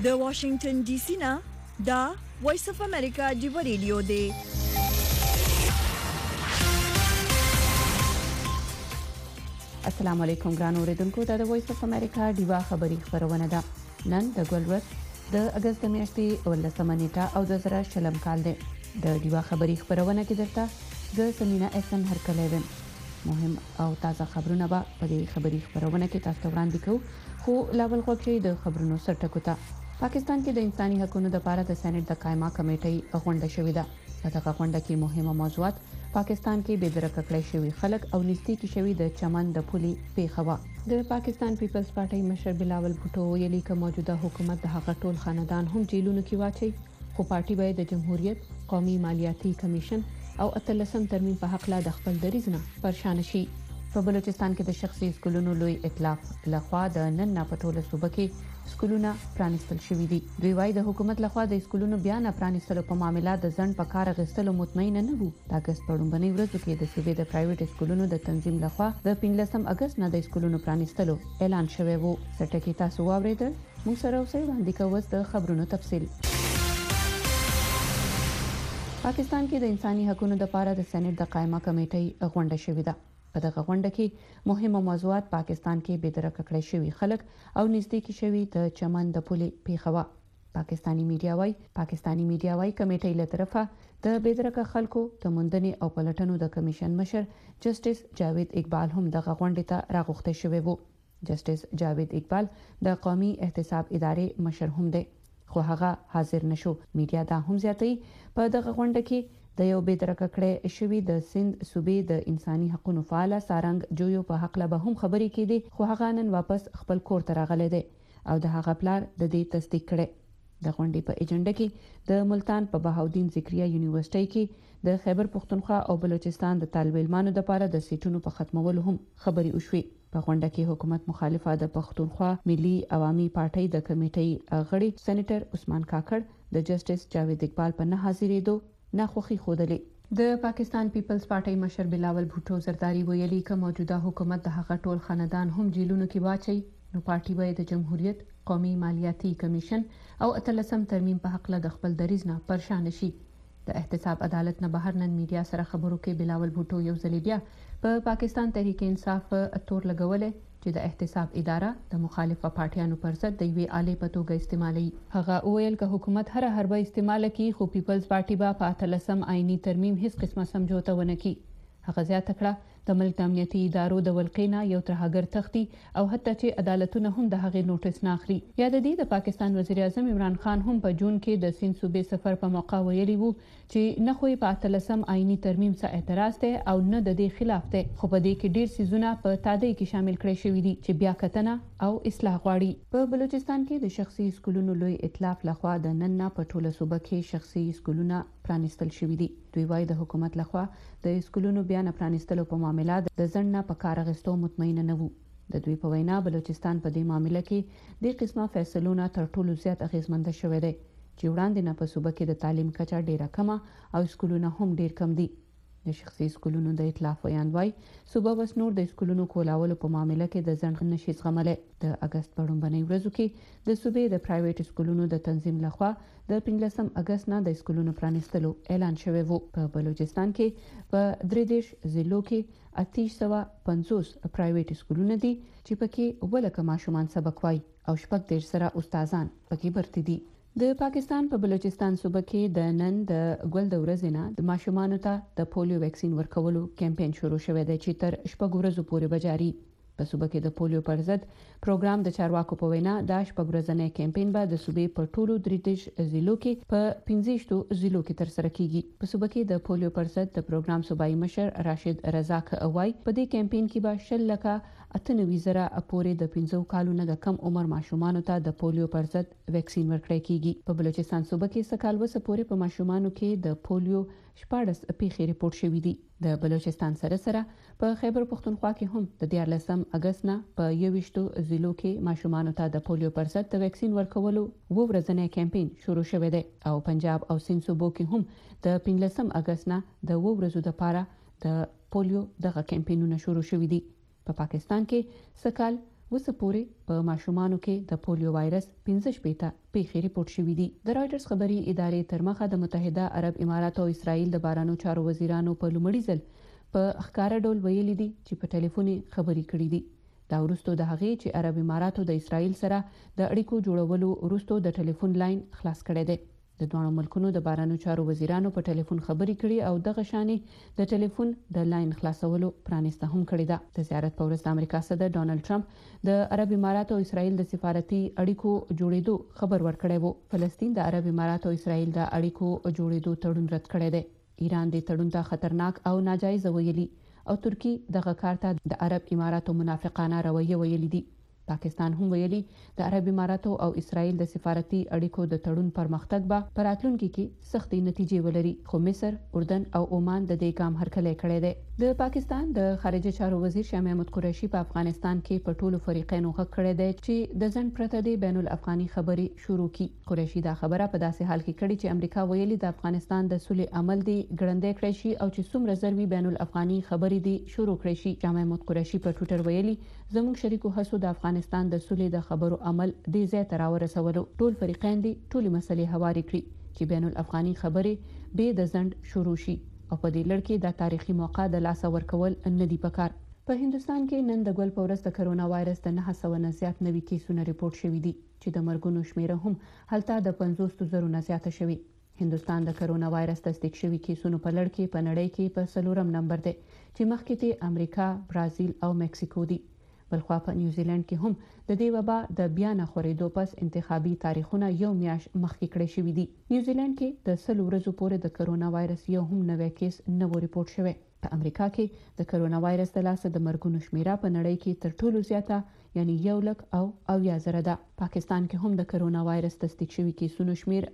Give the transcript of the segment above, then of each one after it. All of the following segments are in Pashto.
د واشنگټن ډي سي نه دا وایس اف امریکا دی ریډیو دی. السلام علیکم ګران اوریدونکو، دا د وایس اف امریکا دیوا خبری خبرونه ده. نن د ګلورت د اگست میاشتې 18 نیټه او 2020 کال دی. د دیوا خبری خبرونه کې درته د سمینا اسن هرکلی ویم. مهم او تازه خبرونه به په دې خبری خبرونه کې تاسو ته وړاندې کوو. خو لاول خوښي د خبرونو سرټکو ته. پاکستان کې د انساني حقوقو لپاره د سېنات د قائمه کمیټې غونډه شوې ده. په دغه غونډه کې مهمه موضوعات پاکستان کې بېدرکه کړی شوی خلک او نږدې کې شوی د چمن د پولي پیښه. د پاکستان پیپلز پارټي مشر بلاول بھټو ویلي چې موجوده حکومت د هغه ټول خاندان هم جیلونو کې واچي، خو پارټي به د جمهوریت، قومي مالیاتي کمیشن او اتلسم ترمیم په حق لا د خپل دریځ نه پریشان شي. په بلوچستان کې د شخصي سکولونو لوی ائتلاف لخوا د نن نه پټوله صوبه کې سکولونه پرانیستل شوې دي. دوی وايي د حکومت لخوا د سکولونو بیا نه پرانیستلو په معاملې د ځن په کار غستلو مطمئن نه وو. د اگست په لومړنۍ ورځو کې د صوبې د پرایویټ سکولونو د تنظیم لخوا د 15 اگست نه د سکولونو پرانیستلو اعلان شوی وو. سټکی تاسو واوریدل، موږ سره اوسئ وړاندې کوو د خبرونو تفصیل. پاکستان کې د انساني حقوقو لپاره د سېنات د قائمه کمیټې غونډه شوې ده. په دغه غونډه کې مهمه موضوعات پاکستان کې بېدرکه کړی شوی خلک او نږدې کې شوی د چمن د پولي پیښه. پاکستانی میډیا وايي کمیټې له طرفه د بېدرکه خلکو د موندنې او پلټنو د کمیشن مشر جسټس جاوید اقبال هم دغه غونډې ته راغوښته شوی وو. جسټس جاوید اقبال د قومي احتساب ادارې مشر هم دی، خو هغه حاضر نشو. میډیا دا هم زیاتوي په دغه غونډه کې د یو بېدرکه کړی شوی د سند صوبې د انساني حقوقو فعال سارنګ جویو په حق له به هم خبرې کېدي، خو هغه نن واپس خپل کور ته راغلی دی او د هغه پلار د دې تصدیق کړي. د غونډې په ایجنډا کې د ملتان په بهاودین ذکریا یونیورسيټي کې د خیبر پختونخوا او بلوچستان د طالب علمانو لپاره د سیټونو په ختمولو هم خبرې وشوي. په غونډه کې حکومت مخالفه د پختونخوا ملي عوامي پارټي د کمیټې غړي سېنیټر عثمان کاکړ د جسټس جاوید اقبال په نه حاضرېدو ناخوښي خوده. د پاکستان پیپلز پارټي مشر بلاول بھټو زرداری ویلي چې موجوده حکومت د هغه ټول خاندان هم جیلونو کې واچي، نو پارټي به د جمهوریت، قومي مالیاتي کمیشن او اتلسم ترمیم په حق له د خپل دریځ نه پریشان شي. د احتساب عدالت نه بهر نن میډیا سره خبرو کې بلاول بھټو یو ځل بیا په پاکستان تحریک انصاف تور لګولې چې د احتساب اداره د مخالفه پارټیانو پر ضد د یوې آلې په توګه استعمالي. هغه ویل چې حکومت هر حربه استعمال کوي، خو پیپلز پارټي به په اتلسم آئینی ترمیم هیڅ قسمه سمجوته ونه کړي. هغه زیاته کړه د ملک امنیتي ادارو د ولقینا یو ترهګر تختی او حتی چې عدالتونه هم د هغې نوټس نه اخلي. یا د دې د پاکستان وزیر اعظم عمران خان هم په جون کې د سند صوبې سفر په موقع ویلي وو چې نه خو په اتلسم آئینی ترمیم څخه اعتراض دی او نه د دې خلاف دی، خو په دې کې ډیر سيزونه په تادی کې شامل کړي شوی دي چې بیا کتنه او اصلاح غواړي. په بلوچستان کې د شخصي سکولونو لوی ائتلاف لخوا د نن نه په ټوله صوبه کې شخصي سکولونه پرانیستل شوی دي. دوی وايي د حکومت لخوا د سکولونو بیا نه پرانیستلو په معاملې د ځن نه په کار غستو مطمئن نه وو. د دوی په وینا بلوچستان په دې معاملې کې د قسمه فیصلونه تر ټولو زیات اغیزمند شوی دی چې وړاندې نه په صوبه کې د تعلیم کچه ډیره کمه او سکولونه هم ډیر کم دي. د شخصي سکولونو د ائتلاف ویان وايي صوبه وس نور د سکولونو کولولو په معاملې کې د ځن نشي زغملې. د اگست په لومړنۍ ورځو کې د صوبې د پرایویټ سکولونو د تنظیم لخوا د 15 اگست نه د سکولونو پرانیستلو اعلان شوی وو. په بلوچستان کې په 3 ضلعو کې 850 پرایویټ سکولونه دي چې پکې ولکه ماشومان سبق وایي او شپږ دېرش سره استادان پکې برتي دي. د پاکستان په بلوچستان صوبه کې د نن د ګل د ورځې نه د ماشومانو ته د پولیو ویکسین ورکولو کمپاین شروع شوی دی چې تر شپږ ورځې پورې به جاري. په صوبه کې د پولیو پر ضد پروګرام د چارواکو په وینا د شپږ ورځې کمپاین به د صوبې په ټولو 3 ضلعو کې په 15 ضلعو کې تر سره کیږي. په صوبه کې د پولیو پر ضد د پروګرام صوبایي مشر راشد رزاق اوای په دې کمپاین کې به 1,98,000 پورې د 15 کالو نه د کم عمر ماشومانو ته د پولیو پر ضد ویکسین ورکړی کیږي. په بلوچستان صوبه کې سکهال وسه پورې په ماشومانو کې د پولیو 14 پیښې ریپورت شوې دي. د بلوچستان سره په خیبر پختونخوا کې هم د 14 اگست نه په 21 ضلعو کې ماشومانو ته د پولیو پر ضد د ویکسین ورکولو ورځنی کمپاین شروع شوی دی او پنجاب او سند صوبو کې هم د 15 اگست نه د ورځو لپاره د پولیو دغه کمپاینونه شروع شوي دي. په پاکستان کې سکهال وسه پورې په ماشومانو کې د پولیو وایرس 15 پیښې ریپورت شوې دي. د رائټرز خبري ادارې تر مخه د متحده عرب امارات او اسرائیل د بارانو چارو وزیرانو په لومړي ځل په ښکارا ډول ویلي دي چې په ټلیفوني خبري کړې دي. دا وروسته د هغې چې عرب اماراتو د اسرائیل سره د اړیکو جوړولو وروسته د ټلیفون لاین خلاص کړی دی. د دوه ملکونو د بارانو چارو وزیرانو په ټلیفون خبري کړي او دغه شانې د ټلیفون د لاین خلاصولو پرانیسته هم کړی ده. د زیارت په ورځ د امریکا صدر ډونالد ټرمپ د عرب امارات او اسرائیل د سفارتي اړیکو جوړېدو خبر ورکړی وو. فلسطین د عرب امارات او اسرائیل د اړیکو جوړېدو تړون رد کړی دی. ایران د تړون ته خطرناک او ناجایز ویلي او ترکی دغه کار ته د عرب اماراتو منافقانه رویه ویلي دي. پاکستان هم ویلي د عرب اماراتو او اسرائیل د سفارتي اړیکو د تړون پرمختګ به په راتلونکي کې سختي نتیجې ولري، خو مصر، اردن او عمان د دې ګام هرکلی کړی دی. د پاکستان د خارجه چارو وزیر شاه محمود قریشي په افغانستان کې په ټولو فریقینو غږ کړی دی چې د ځنډ پرته د بین الافغاني خبرې شروع کړي. قریشي دا خبره په داسې حال کې کړې چې امریکا ویلي د افغانستان د سولې عمل دی ګړندې کړی شي او چې څومره ضروري بین الافغاني خبرې دی شروع کړی شي. شاه محمود قریشي په ټوئیټر ویلي زموږ شریکو هڅو د افغانستان د سولې د خبرو عمل دی ځای ته راورسولو. ټول فریقین دي ټولې مسلې هواري کړي چې بین الافغاني خبرې به د ځنډ شروع شي او په دې لړ کې د تاریخي موقع د لاس ورکول نه دی پکار. په هندستان کې نن د ګل په ورځ د کرونا وایرس د 900 نه زیات نوي کیسونه ریپورت شوي دي چې د مرګونو شمیره هم هلته د 50,000 نه زیاته شوي. هندستان د کرونا وایرس تصدیق شوي کیسونو په لړ کې په نړۍ کې په 4م نمبر دی چې مخکې ته امریکا، برازیل او مکسیکو دي. بلخوا په نیوزیلند کې هم د دې وبا د بیا نه خورېدو پس انتخابي تاریخونه یو میاشت مخکې کړی شوی دي. نیوزیلند کې د 100 ورځې پورې د کرونا وایرس یو هم نوی کیس نه و ریپورت شوی. په امریکا کې د کرونا وایرس د لاسه د مرګونو شمیره په نړۍ کې تر ټولو زیاته یعنی 1,80,000 ده. پاکستان کې هم د کرونا وایرس تصدیق شوی کیسونو شمیر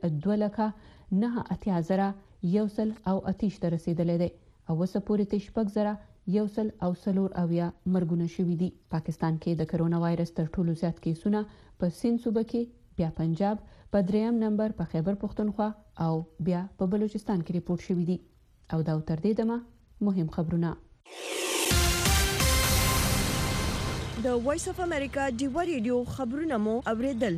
2,89,130 ته رسیدلی دی او وسه پورې ته 6,140 مرګونه شوي دي. پاکستان کې د کرونا وایرس تر ټولو زیات کیسونه په سند صوبه کې، بیا پنجاب، په 3م نمبر په خیبر پختونخوا او بیا په بلوچستان کې ریپورت شوي دي. او دا تر دې دمه مهم خبرونه. د وایس اف امریکا ډیوا ریډیو خبرونه مو اوریدل.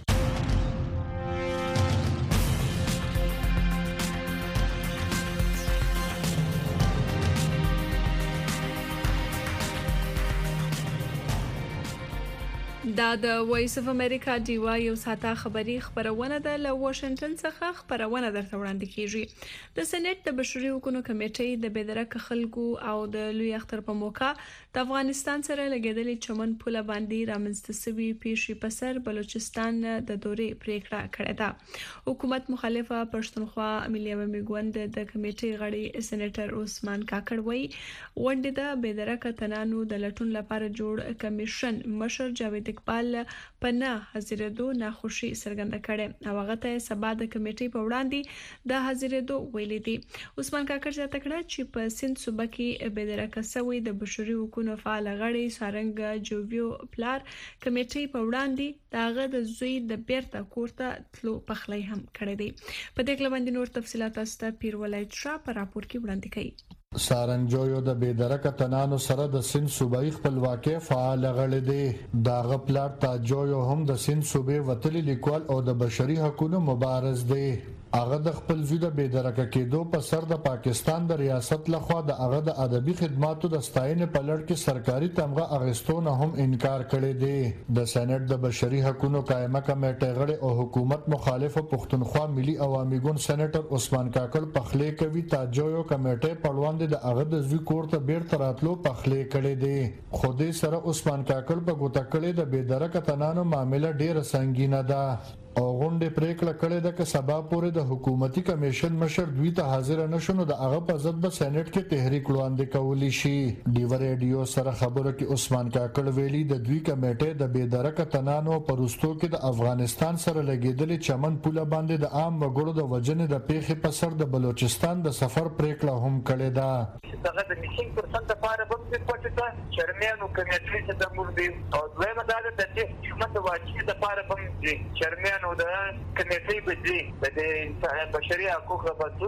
دا د وایس اف امریکا ډیوا یو ساته خبری خبرونه ده له واشنگټن څخه خبرونه درته وړاندې کیږي. د سېنات د بشري حقوقو کمیټې د بېدرکه خلکو او د لوی اختر په موقع د افغانستان سره لګیدلې چمن پوله باندې رامنځته شوی پیښې په سر بلوچستان د دورې پریکړه کړې ده. حکومت مخالفه پښتونخوا ملي عوامي ګوند د کمیټې غړي سېنیټر عثمان کاکړ وایي وړاندې د بېدرکه تنانو د لټون لپاره جوړ کمیشن مشر جاوید اقبال پنه حاضرېدو ناخوشي څرګنده کړې او هغه ته سبا د کمیټې په وړاندې د حاضرېدو ویلي دي. عثمان کاکړ ځکه کړه چې په سند صوبه کې بېدرکه سوي د بشري حقوقو فعال غړي سارنګ جوبیو پلار کمیټې په وړاندې داغه د زوی د بیرته کوړه تلو پخلی هم کړی دی. په دې کله باندې نور تفصيلات است پیر ولایت شاه په راپور کې وړاندې کړي. سارنجویو د بېدرکه تنانو سره د سند صوبایي خپلواکۍ فعال غړي دي. داغه پلار تاجویو هم د سند صوبې وتلي لیکوال او د بشري حقوقو مبارز دی. هغه د خپل زوی د بېدرکه کېدو په سر د پاکستان د ریاست لخوا د هغه د ادبي خدماتو د ستاینې په لړ کې سرکاري تمغه اغستو نه هم انکار کړی دی. د سېنات د بشري حقوقو قائمه کمیټې غړي او حکومت مخالفه پښتونخوا ملي عوامي ګوند سېنیټر عثمان کاکړ پخلی کوي تاجویو کمیټې په وړاندې د هغه د زوی کور ته بیرته راتلو پخلی کړی دی. خو دې سره عثمان کاکړ په ګوته کړی د بېدرکه تنانو معاملې ډېره سنگینه ده او غونډه پریکړه کړې ده چې سبا پورې د حکومتي کمیشن مشر دوی ته حاضر نشونه د هغه په ضد به سېنات کې تحریک وړاندې کولی شي. ډیو ریډیو سره خبرو کې عثمان کاکړ ویلي د دوی کمیټې د بېدرکه تنانو پروستو کې د افغانستان سره لګیدلې چمن پوله باندې د عام وګړو د وجنې د پیښې په سر د بلوچستان د سفر پریکړه هم کړې ده. دغه د 100% لپاره به پټه چرمنو کمیټې ته د مردي او دویمه دا د حکومت واجب لپاره به چرمن نو د کمیټې په دې د بشري حقوقو په څو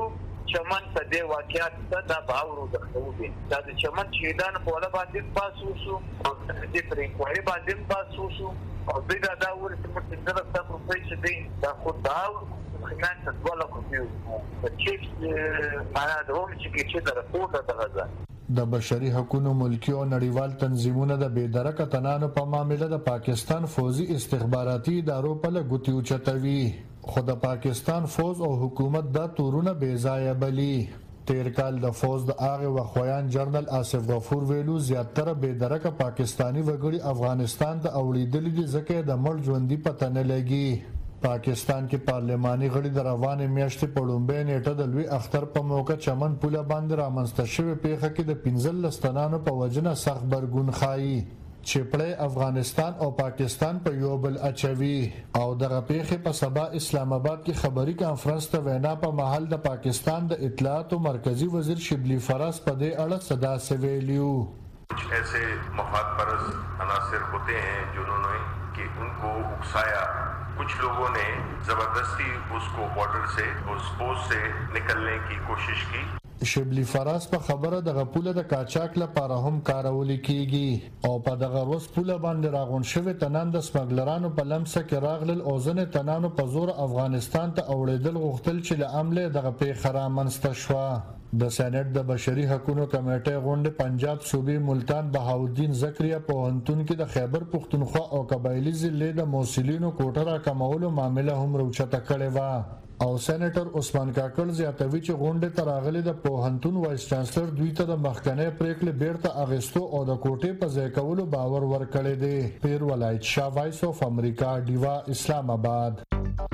چمن په دې واقعیت ته دا باور ورکوي دا د چمن شهیدان په ولا باندې پاسوسو او دې پرې کوی باندې پاسوسو او دې دا ورته متندره تاسو په څه دي دا خو دا خلان تدوله کوي چې معنا دوم چې دا راپورټ ده د بشري حقوقو ملکی او نړیوال تنظیمونو د بېدرکه تنانو په معاملې د پاکستان فوزي استخباراتي ادارو په لګوتیو چتوي خو د پاکستان فوز او حکومت دا تورونه بې ځایه بلی تیر کال د فوز د هغه وخویان جنرال آصف غفور ویلو زیاتره بېدرکه پاکستانی وګړي افغانستان ته اوړېدلي دي ځکه د مړ ژوندۍ پته نه لګي پاکستان کې پارلماني غړي د روانې میاشتې په لومړۍ نیټه د لوی اختر په موقع چمن پوله باندې رامنځته شوې پیښه کې د 15 تنانو په وجنه سخت برګون خایي چې افغانستان او پاکستان په یو بل اچوي او دغه پیښه په سبا اسلام آباد کې خبري کانفرنس ته وینا په محل د پاکستان د اطلاعات او مرکزی وزیر شبلی فراز په دې اړه صدا سویلیو कुछ ऐसे मफाद परस्त अनासिर होते हैं जिन्होंने कि उनको उकसाया कुछ लोगों ने जबरदस्ती उसको बॉर्डर से उस पोस्ट से निकलने की कोशिश की شبلی فراز په خبره د غپوله د کاچاک لپاره هم کارول کیږي او په دغه روز پوله باندې راغون شوی تنان د سمګلرانو په لمسه کې راغلل او ځنه تنانو په زور افغانستان ته اوړېدل غوښتل چې له عمله دغه پیښه رامنځته شوه د سېنات د بشري حقوقو کمیټې غونډه پنجاب صوبې ملتان بهاودین زکریا په هنتون کې د خیبر پختونخوا او قبایلی ضلع د موصلینو کوټه را کمولو معاملې هم روچته کړې و او سېنیټر عثمان کاکړ زیاتوي چې غونډه تراغلي د پوهنتون وایس چانسلر دوی ته د مخکنی پریکړې بیرته اغستو او د کوټې په ځای کولو باور ورکړی دی پیر ولایت شاه وایس اف امریکا دیوا اسلام آباد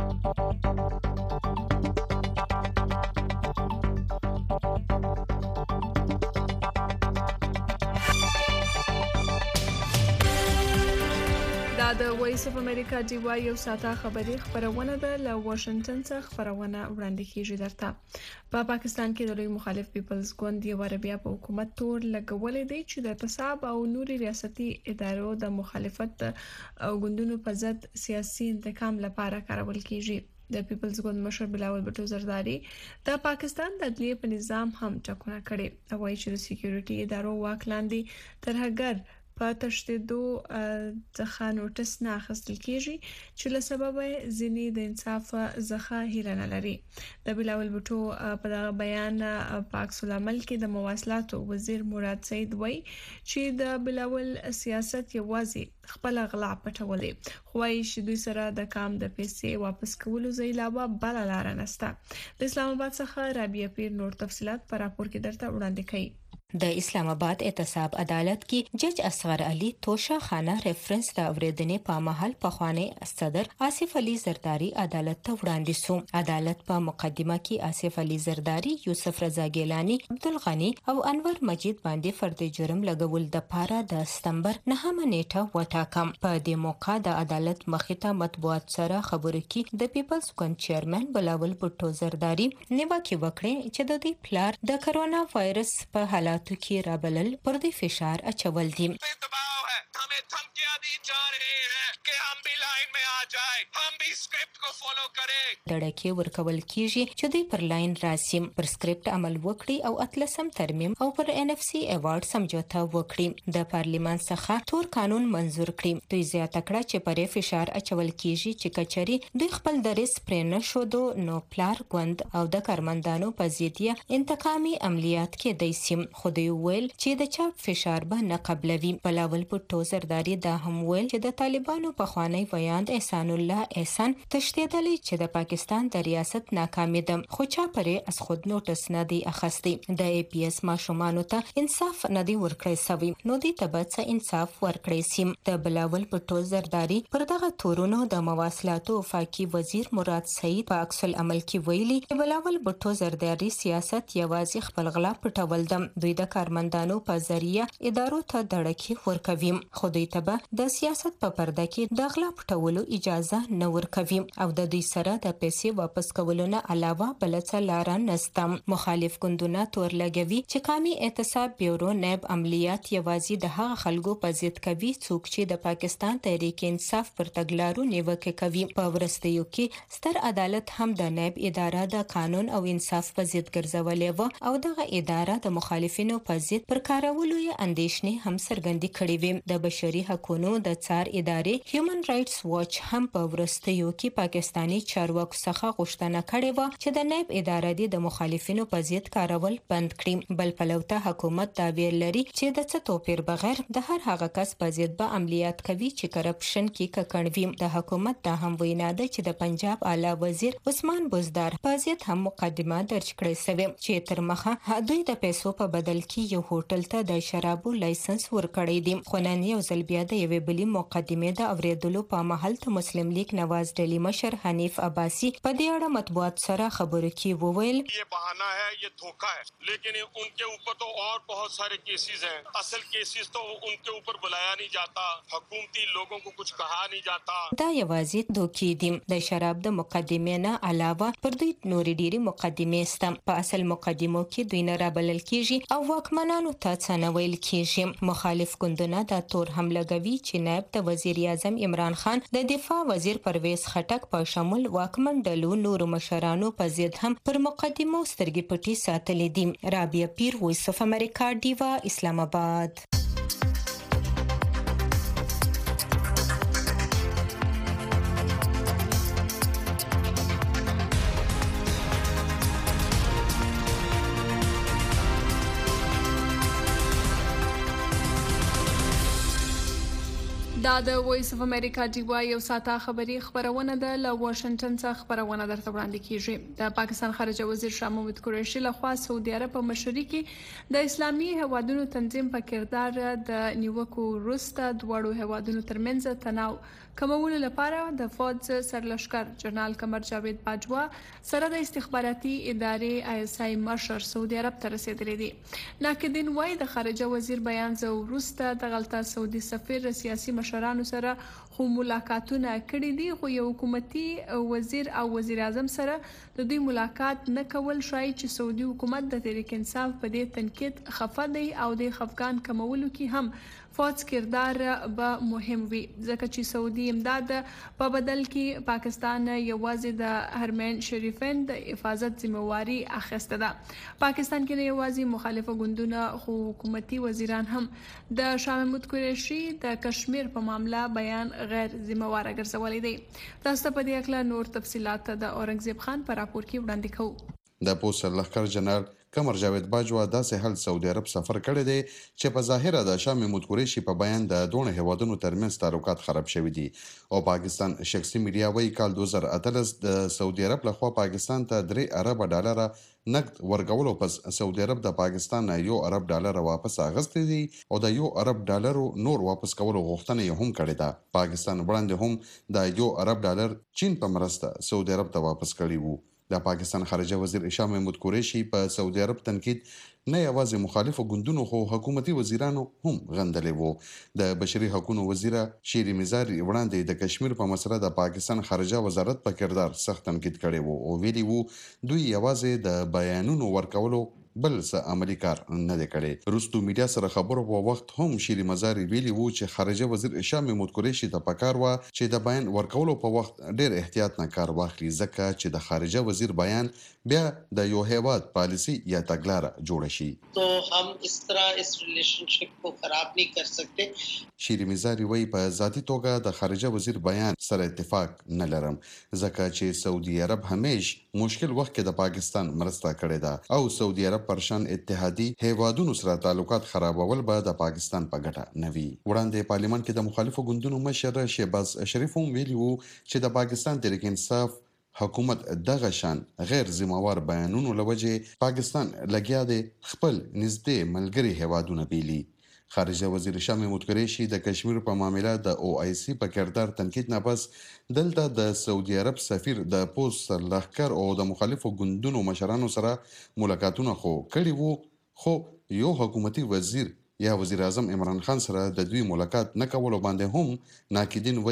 د وایس اف امریکا دی وای یو ساته خبري خبرونه ده له واشنگټن څخه خبرونه وړاندې کیږي درته په پاکستان کې د لوی مخالف پیپلز ګوند یو بیا په حکومت تور لګولې دی چې د احتساب او نوري ریاستي ادارو د مخالفت او ګوندونو په ضد سیاسي انتقام لپاره کارول کیږي د پیپلز ګوند مشر بلاول بټو زرداری د پاکستان د عدلیه په نظام هم ټاکنه کړې او وايي چې د سکیورټي ادارو واک لاندې ترهګر په تشدید څخه نوټس نه اخیستل کیږي چې له سبب ځینی د انصاف څخه هیله نه لري د بلاول بټو په بیان په عکس العمل کې د مواصلات وزیر مراد سعید وایي چې د بلاول سیاست یوازې خپل غلا پټولې خوای چې دوی سره د کام د پیسې واپس کولو ځای علاوه بل لار نشته د اسلام آباد څخه رابعه پیر نور تفصيلات پر راپور کې درته وړاندې کړي د اسلام آباد احتساب عدالت کې جج اصغر علي توشا خانه ریفرنس د اوریدنې په محل پخوانی صدر آصف علي زرداری عدالت ته وړاندې شو عدالت په مقدمه کې آصف علي زرداری یوسف رضا ګیلانی عبدالغنی او انور مجید باندې فرد جرم لګول د پاره د سپتمبر 9 نیټه وټاکم په دې موقع د عدالت مخې ته مطبوعات سره خبرو کې د پیپلز ګوند چیرمن بلاول بټو زرداری نیوکه وکړه چې د دې پلار د کرونا وایرس په حالت تو کې رابلل پر دې فشار اچول دي हमें धमकियां दी जा रही है कि हम भी लाइन में आ जाए हम भी स्क्रिप्ट को फॉलो करें دړکه ورکول کیږي چې دوی پر لاین راسي پر سکرپټ عمل وکړي او اتلسم ترمیم او پر ان اف سی ایوارډ سمجوته وکړي د پارلیمان څخه تور قانون منزور کړي دوی زیاته کړه چې پر فشار اچول کیږي چې کچري دوی خپل درس پرنه شو دو نو پلار ګوند او د کارمندانو په ضد انتقامي عملیات کې د سیم خو دوی ویل چې د چا فشار به نه قبلوي بلاول پټو زرداری دا هم ویل چې د طالبانو په خوانی ویاند احسان الله احسان تشدیدلی چې د پاکستان د ریاست ناکامي ده خو چا پرې از خود نوټس نه دی اخستي د ای پی اس ماشومانو ته انصاف نه دی ورکړی سوی نو دی تبڅ انصاف ورکړی سیم د بلاول پټو زرداری پر دغه تورونو د مواصلاتو وفاقي وزیر مراد سعید په عکس العمل کې ویلي چې بلاول پټو زرداری سیاست یوازې خپل غلا پټول دم دوی د کارمندانو په ذریعہ ادارو ته دړکی ورکوي خو دوی ته د سیاست په پرده کې د غلا پټولو اجازه نه ورکوي او د دوی سره د پیسې واپس کولو نه علاوه بل څه لار نشته. مخالف ګوندونه تور لګوي چې قومي احتساب بیورو نیب عملیات یوازې د هغه خلکو په ضد کوي څوک چې د پاکستان تحریک انصاف پر تګلارو نیوکه کوي. په ورستیو کې ستر عدالت هم د نیب اداره د قانون او انصاف په ضد ګرځولې و او دغه اداره د مخالفینو په ضد پر کارولو یې اندېښنې هم څرګندې کړې وې. د بشري حقوقو د څار ادارې هیومن رائټس واچ هم په ورستیو کې پاکستاني چارواکو څخه غوښتنه کړې و چې د نیب اداره د مخالفینو په ضد کارول بند کړي. بل پلوته حکومت دا ویل لري چې د څه توپیر بغیر د هر هغه کس په ضد به عملیات کوي چې کرپشن کې ککړ وي. د حکومت دا هم وینا ده چې د پنجاب اعلی وزیر عثمان بزدار په ضد هم مقدمه درج کړې شوې چې تر مخه دوی د پیسو په بدل کې یو هوټل ته د شرابو لایسنس ورکړی دی. خو نن یو ځل بیا د یوې بلې مقدمې د اوریدلو په مهال ته مسلم لیگ نواز ډیلی مشر حنیف عباسی په دې اړه مطبوعات سره خبرو کې وویل یہ بہانہ ہے, یہ دھوکہ ہے, لیکن ان کے اوپر تو اور بہت سارے کیسز ہیں. اصل کیسز تو ان کے اوپر بلایا نہیں جاتا, حکومتی لوگوں کو کچھ کہا نہیں جاتا. دا یوازې دوکې دي. د شراب د مقدمې نه علاوه پر دوی نورې ډېرې مقدمې شته. په اصل مقدمو کې دوی نه رابلل کیږي او واکمنانو ته څه نه ویل کیږي. مخالف ګوندونه دا تور هم لګوي چې نائب د وزیر اعظم عمران خان د دفاع وزیر پرویز خټک په شمول واکمن ډلو نورو مشرانو په ضد هم پر مقدمو سترګې پټې ساتلې دي. رابعه پیر، وایس اف امریکا، ډیوا، اسلام آباد. دا د وایس اف امریکا ډیوا یو ساعته خبری خبرونه ده له واشنگټن څخه خبرونه درته وړاندې کیږي. د پاکستان خارجه وزیر شاه محمود قریشي لخوا سعودي عرب په مشرۍ کې د اسلامي هوادونو تنظیم په کردار د نیوکو وروسته دواړو هوادونو ترمنځ تناو کمولو لپاره د فوج سرلشکر جنرال قمر جاوید باجوا سره د استخباراتي ادارې ISI مشر سعودي عرب ته رسیدلی دي. ناقدین وايي د خارجه وزیر بیان زو وروسته د غلطه سعودي سفیر سیاسي مشرانو سره خو ملاقاتونه کړي دي, خو یو حکومتي وزیر او وزیر اعظم سره د دوی ملاقات نه کول شای چې سعودي حکومت د تحریک انصاف په دې تنقید خفه دی او د خفقان کمولو کې هم فوج کردار به مهم وي, ځکه چې سعودي امداد په بدل کې پاکستان یوازې د حرمین شریفین د حفاظت ذمہواری اخیسته ده. پاکستان کې نه یوازې مخالفه ګوندونه خو حکومتي وزیران هم د شاه محمود قریشي د کشمیر په معاملې بیان غیر ذمہوار ګرځولې دي. تاسو په دې اړه نور تفصيلات د اورنګزیب خان په راپور کې وړاندې کوو. د پولیس سرلښکر جنرال قمر جاوید باجوا داسې حل سعودي عرب سفر کړی دی چې په ظاهره د شاه محمود قریشي په بیان د دوه هوادونو ترمنځ تعلقات خراب شوي دي او پاکستان شخصي میډیا وايي کال 2018 د سعودي عرب لخوا پاکستان ته 3 ارب ډالر نقد ورکولو پس سعودي عرب د پاکستان نه 1 ارب ډالر واپس اغستې دي او د 1 ارب ډالر نور واپس کولو غوښتنه یې هم کړې ده. پاکستان وړاندې هم د 1 ارب ډالر چین په مرسته سعودي عرب ته واپس کړی وو. د پاکستان خارجه وزیر شاه محمود قریشي په سعودي عرب تنقید نه یوازې مخالفو ګوندونو خو حکومتي وزیرانو هم غندلې وو. د بشري حقوقو وزیره شیری مزاری وړاندې د کشمیر په مسله د پاکستان خارجه وزارت په کردار سخت تنقید کړی وو او ویلي وو دوی یوازې د بیانونو ورکولو بل څه عملی کار نه دی کړی. روستو میډیا سره خبرو په وخت هم شیری مزاری ویلي وو چې خارجه وزیر شاه محمود قریشي ته پکار و چې د بیان ورکولو په وخت ډیر احتیاط نه کار واخلي, ځکه چې د خارجه وزیر بیان بیا د یو هیواد پالیسی یا تګلاره جوړ شي. تو هم اس طرح اس ریلیشنشپ کو خراب نہیں کر سکتے. شیری مزاری وی په ذاتی توګه د خارجه وزیر بیان سره اتفاق نه لرم, ځکه چې سعودي عرب همیش مشکل وخت کې د پاکستان مرسته کړې ده او سعودي عرب پرشان اتحادي هیوادونو سره تعلقات خرابول به د پاکستان په ګټه نه وي. وړاندې پارلیمان کې د مخالفو ګوندونو مشر شهباز شریف هم ویلي وو چې د پاکستان تحریک انصاف حکومت دغه شان غیر ذمہوار بیانونو لوجه پاکستان لګیا دی خپل نږدې ملګری هیوادونه بیلی. خارجه وزیر شاه محمود قریشي د کشمیر په معاملې د OIC په کردار تنقید نه پس دلته د سعودي عرب سفیر د پولیس سرلښکر او د مخالفو ګوندونو مشرانو سره ملاقاتونه خو کړي وو, خو یو حکومتي وزیر یا وزیر اعظم عمران خان سره د دوی ملاقات نه کولو باندې هم ناقدین وایي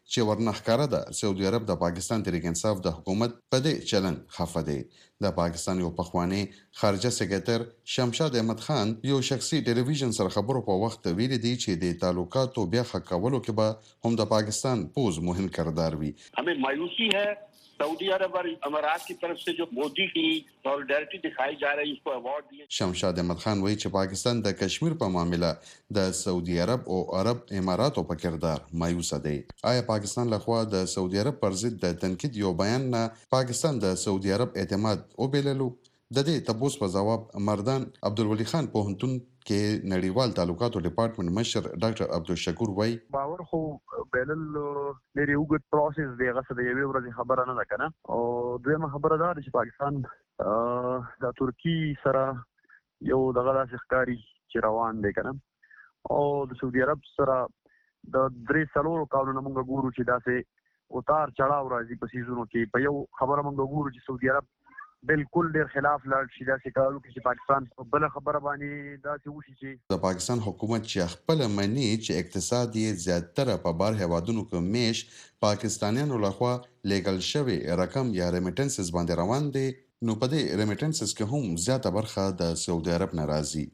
چې ورنښکاره ده سعودي عرب د پاکستان تحریک انصاف د حکومت په دې چلن خفه دی. د پاکستان یو پخوانی خارجه سکرټر شمشاد احمد خان یو شخصي ټلویزیون سره خبرو په وخت ویلي دی چې د تعلقاتو بیا ښه کولو کې به هم د پاکستان پوز مهم کردار وي. हमें मायूसी है सऊदी अरब और अमारात की तरफ से जो मोदी की सॉलिडारिटी दिखाई जा रही है उसको अवार्ड दिए. شمشاد احمد خان وایي چې پاکستان د کشمیر په معاملې د سعودي عرب او عرب اماراتو په کردار مایوسه دی. آیا پاکستان لخوا د سعودي عرب پر ضد د تنقید یو بیان نه پاکستان د سعودي عرب اعتماد وبللو؟ د دې تبوس په جواب مردان عبدالولي خان پوهنتون کې نړیوال تعلقاتو ډپارټمنټ مشر ډاکټر عبدالشکور وایي باور خو بلل لري وګت پروسس دی غسه د یوې ورځې خبره نه ده کنه. او دویمه خبره ده چې پاکستان د ترکی سره یو دغه داسې ښکاري چې روان دی کنه. او د سعودي عرب سره د 3-4 کالونو موږ ګورو چې داسې اوتار چړاو راځي په سیزونو کې. په یو خبره موږ ګورو چې سعودي عرب بالکل ډیر خلاف لاړ شي داسې کارو کې چې پاکستان بل خبره باندې داسې وشي چې د پاکستان حکومت چې خپل منی چې اقتصاد یې زیاتره په بار هوادونو کې میش پاکستانیانو لخوا لیګل شوی رقم یا ریمیټنسز باندې روان دي، نو په دې ریمیټنسز کې هم زیاته برخه د سعودي عرب نه راځي.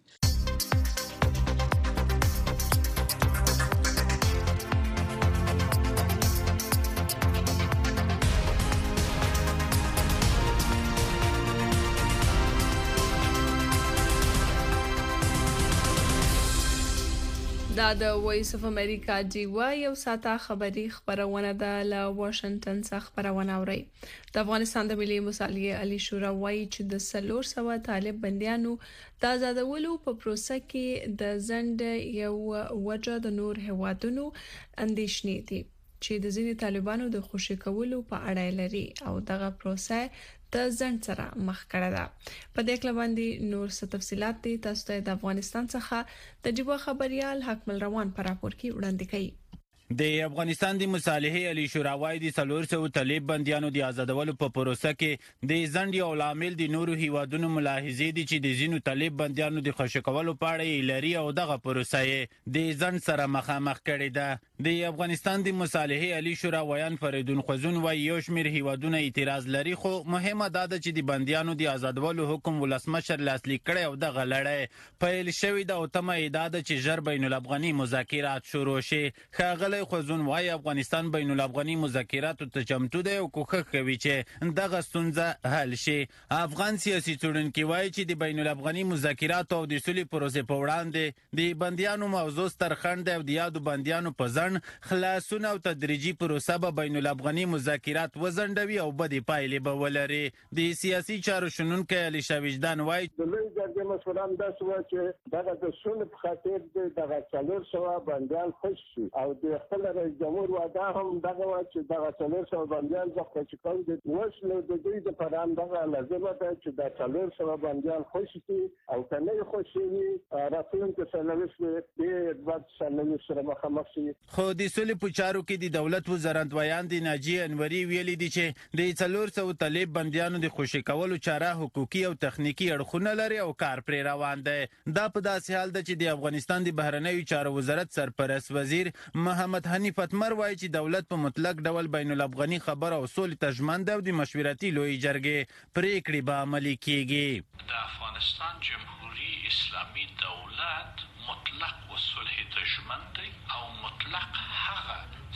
دا د وایس اف امریکا جیوا یو ساته خبری خبرونه ده له واشنگټن څخه خبرونه اوري. د افغانستان د ملي مصالحې علي شورا وایي چې د 300 طالب بنديانو د آزادولو په پروسه کې د زند یو وجه د نور هوادونو اندیشنې دي چې د ځینې طالبانو د خوشی کولو په اړه لري او دغه پروسه د زند سره مخ کړه ده. په دې کله باندې نور څه تفصيلات دي تاسو ته د افغانستان څخه د جبا خبريال حکمل روان پر راپور کې وړاندې کړي. د افغانستان د مصالحې علي شورا وايي د 300 طالب بنديانو د آزادولو په پروسه کې د زند یو عامل د نورو هیوادونو ملاحظې دي چې د زینو طالب بنديانو د خوشی کولو په اړه لري او دغه پروسه د زند سره مخامخ کړي ده. د افغانستان د مصالحې علي شورا ویان فریدون خوزون وايي یو شمېر هیوادونه اعتراض لري، خو مهمه دا ده چې د بنديانو د آزادولو حکم ولسمشر لاسلیک کړي او دغه لړۍ پیل شوې ده او تمه دا ده چې ژر بین الافغاني مذاکرات شروع شي. ښاغلی خوزون وايي افغانستان بین الافغاني مذاکراتو ته چمتو دی او کوښښ کوي چې دغه ستونزه حل شي. افغان سیاسي څېړونکي وايي چې د بین الافغاني مذاکراتو او د سولې پروسې په وړاندې د بنديانو موضوع سترخند دی او د یادو بنديانو په ځنډ خلاصون او تدریجي پروسه به بین الافغاني مذاکرات وزندوي او بدې پایلې به ولري. د سیاسي چارو شنونکی علي شاه وجدان وايي د لوی جرګې مسؤلان داسې وایي چې دغه د سولې په خاطر دغه 400 بندیان خوشي شي او د خپل رئیس جمهور وعده هم دغه وایي چې دغه 400 بندیان ځکه خوشي کول دي. اوس نو د دوی لپاره هم دغه لازمه ده چې د 400 بندیان خوشي شي او که نه خوشي وي راتلونکي سرنوشت ډېر بد سرنوشت سره مخامخ شي. خو د سولې په چارو کې د دولت وزارت ویان د ناجی انوري ویلي دي چې د 400 طالب بنديانو د خوشی کولو چاره حقوقي او تخنیکی اړخونه لري او کار پر روان دی. دا په داسې حال ده چې د افغانستان د بهرنیو چارو وزارت سرپرست وزیر محمد حنیف اتمر وایي چې دولت په مطلق ډول بین الافغاني خبر او سولې ته ژمن دی او د مشورتي لوی جرګې پریکړې به عملي کیږي. د افغانستان جمهوری اسلامی دولت مطلق و صلح ته ژمن دی او مطلق هغه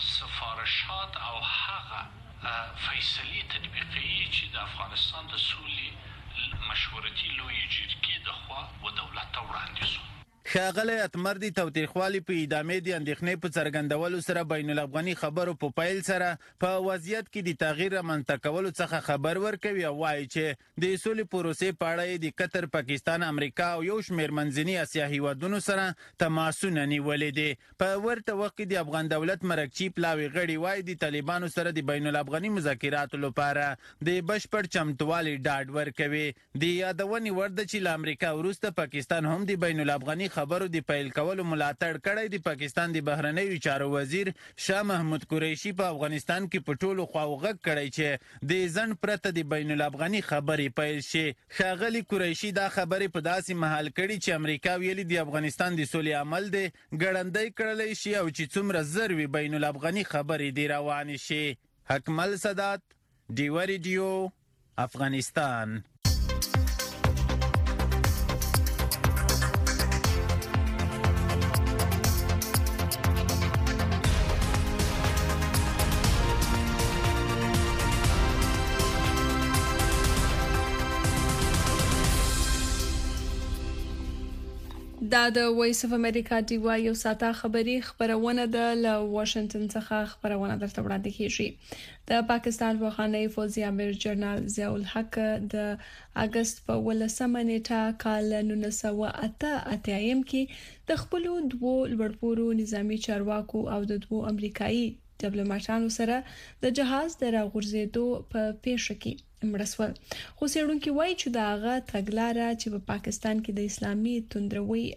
سفارشات او هغه فیصلې تطبیقي چې د افغانستان د سولې مشورتي لوی جرګې د خوا و دولت ته وړاندې شو. ښاغلی اتمر د توتیخوالي په ادامې د اندېښنې په څرګندولو سره بین الافغاني خبرو په پیل سره په وضعیت کې د تغییر رامنځته کولو څخه خبر ورکوي او وایي چې د سولې پروسې په اړه د قطر، پاکستان، امریکا او یو شمېر منځني اسیا هیوادونو سره تماسونه نیولې دي. په ورته وخت کې د افغان دولت مرکچی پلاوي غړي وایي د طالبانو سره د بین الافغاني مذاکراتو لپاره د بشپړ چمتووالي ډاډ ورکوي. د یادونې وړ ده چې له امریکا وروسته پاکستان هم د بین الافغاني خبرو د پیل کولو ملاتړ کړی دی. پاکستان د بهرنیو چارو وزیر شاه محمود قریشي په افغانستان کې په ټولو خواو غږ کړی چې د ځنډ پرته د بین الافغاني خبرې پیل شي. ښاغلي قریشي دا خبرې په داسې مهال کړي چې امریکا ویلي د افغانستان د سولې عمل دی ګړندی کړلی شي او چې څومره زر وي بین الافغاني خبرې دی روانې شي. حکمل سادات، ډیوه ریډیو، افغانستان. دا د وایس اف امریکا ډیوا یو ساته خبری خبرونه ده له واشنگټن څخه خبرونه درته وړاندې کیږي. د پاکستان وخانه فوزي امیر جنرال ضیاء الحق د اگست په 18 نیټه کال 1988 کې د خپل دوه لوړپوړو نظامی چارواکو او د دوه امریکایي ډیپلوماټانو سره د جهاز د راغورځېدو په پیښه کې مرسول. خو څېړونکي وایي چې دا هغه تګلاره چې په پاکستان کې د اسلامي توندروي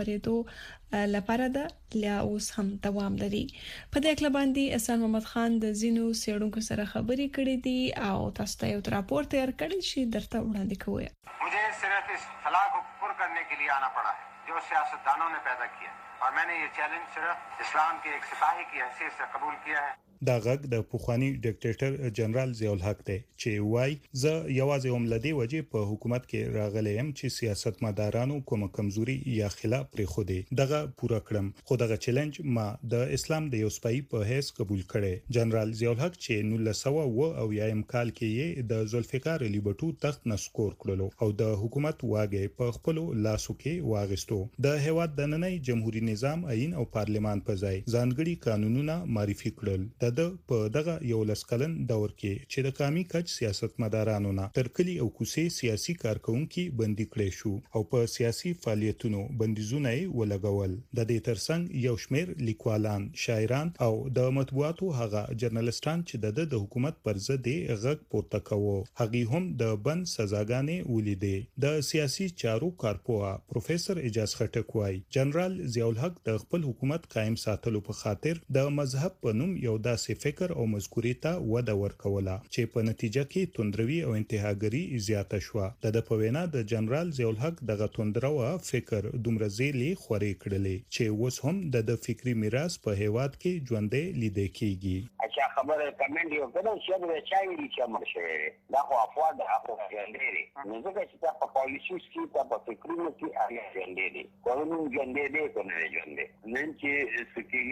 خورېدو لپاره ده لا اوس هم دوام لري. په دې اړه باندې احسان محمد خان د زینو څېړونکو سره خبرې کړې دي او تاسو ته یو راپور تیار کړی چې درته وړاندې کوی. मुझे सिर्फ इस फलाह को पूरा करने के लिए आना पड़ा है जो सियासतदानों ने पैदा किया और मैंने ये चैलेंज सिर्फ इस्लाम के एक सिपाही की हैसियत से कबूल किया है. دا غږ د پوخوانی ډیکټیټر جنرال ضیاء الحق دی چې وای زه یوازې هم لدی وجه په حکومت کې راغلی يم چې سیاستمدارانو کوم کمزوري یا خلاف پرې خو دی دغه پورا کړم. خو دغه چیلنج ما د اسلام د یو سپای په هیڅ قبول کړي. جنرال ضیاء الحق چې 1900 او یایم کال کې د ذوالفقار علی بټو تخت نسکور کړلو او د حکومت واګې په خپل لاسو کې واغستو. د هیواد د نننۍ جمهوریت نظام عین او پارلمان په ځای ځانګړي قانونونه معرفي کړل. د په دغه یو لسکلن دور کې چې د قامي کچ سیاستمدارانو نه تر کلی او کوڅې سیاسي کارکونکو بندي کړي شو او په سیاسي فعالیتونو بندیزونه ولګول. د دې ترڅنګ یو شمېر لیکوالان، شاعران او د مطبوعاتو هغه جرنالستان چې د حکومت پر ضد غږ پورته کوو هغه هم د بند سزاګانې ولیدې. د سیاسي چارو کارپوه پروفیسور اجاز خټک وای جنرال ضیاء الحق د خپل حکومت قائم ساتلو په خاطر د مذهب په نوم یو داسې فکر او مذکوري ته وده ورکوله چې په نتیجه کې توندروي او انتهاګری زیاته شو. د په وینا د جنرال ضیاء الحق دغه توندرو فکر دومره زیلی خوري کړلې چې اوس هم د فکری میراث په هیواد کې ژوندې لیدل کیږي. اچھا خبره کمنټ یو کړو چې د چای ویلي چې مرشه دا خو افواد هغه ژوندې نه ځکه چې په پالیسي کې په فکرونو کې هغه ژوندې دي قانون ژوندې دي کنه ژوندې نن چې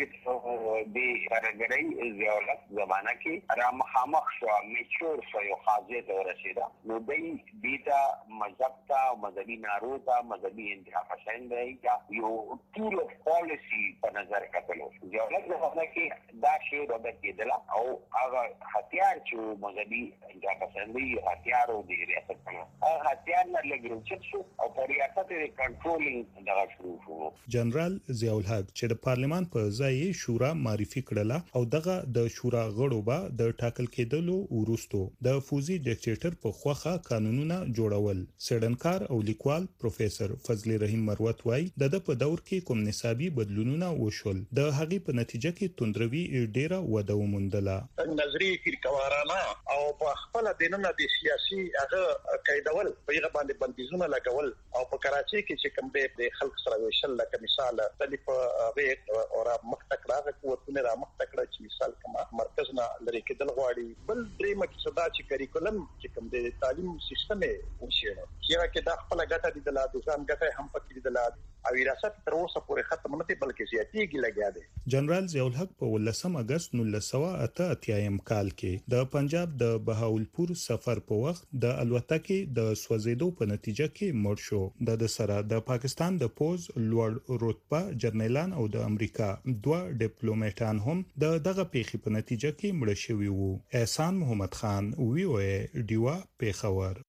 سکیږي د راګړی ضیاء زمانہ کې را مخامخ شو میچور شو یو خاصیت ورسیدا نو دای بیتا مذهب تا مذهبي نارو تا مذهبي انتها پسند یا یو ټول پالیسی په نظر کتلو ضیاء زمانہ کې دا شی د کېدل او هغه هتیار چې مذهبي انتها پسندي هتیار او دی ریاست هغه هتیار نه لګول شو او په ریاست کې کنټرولینګ دغه شروع شو. جنرال ضیاء الحق چې د پارلمان په ځای شورا معرفي کړله او دغه د شورا غړو به د ټاکل کېدلو وروسته د فوزي ډیکټیټر په خوخه قانونونه جوړول. سړنکار او لیکوال پروفیسور فضل رحیم مروت وای د په دور کې کوم نصابي بدلونونه وشول د هغې په نتیجه کې توندروي ډیره وده وموندله. نظری فکروارانه او په خپل دینونه د سیاسي هغه قیدول په هغه باندې بندیزونه لګول او په کراچي کې چې کوم د خلک سره وشل لکه مثال تلیف ویټ او مختکړه قوتونه را مختکړه چې مثال کما مرکز نه لري کېدل غواړي. بل درې مقصدا چې کریکولم چې کوم د تعلیم سیستم وشي چې دا خپل ګټه دي د ځان ګټه هم پکې دي او وراثت تر اوسه پورې ختم نه دي بلکې زیاتېږي لګیا دي. جنرال ضیاء الحق په 18 اگست 1988 کال کې د پنجاب د بهاولپور سفر په وخت د الوتکې د سوځېدو په نتیجه کې مړ شو. د سره د پاکستان د پوز لوړ رتبه جرنیلان او د امریکا دوه ډیپلوماټان هم دغه پیښې په نتیجه کې مړ شوي وو. احسان محمد خان وی او ډیوا پیښور.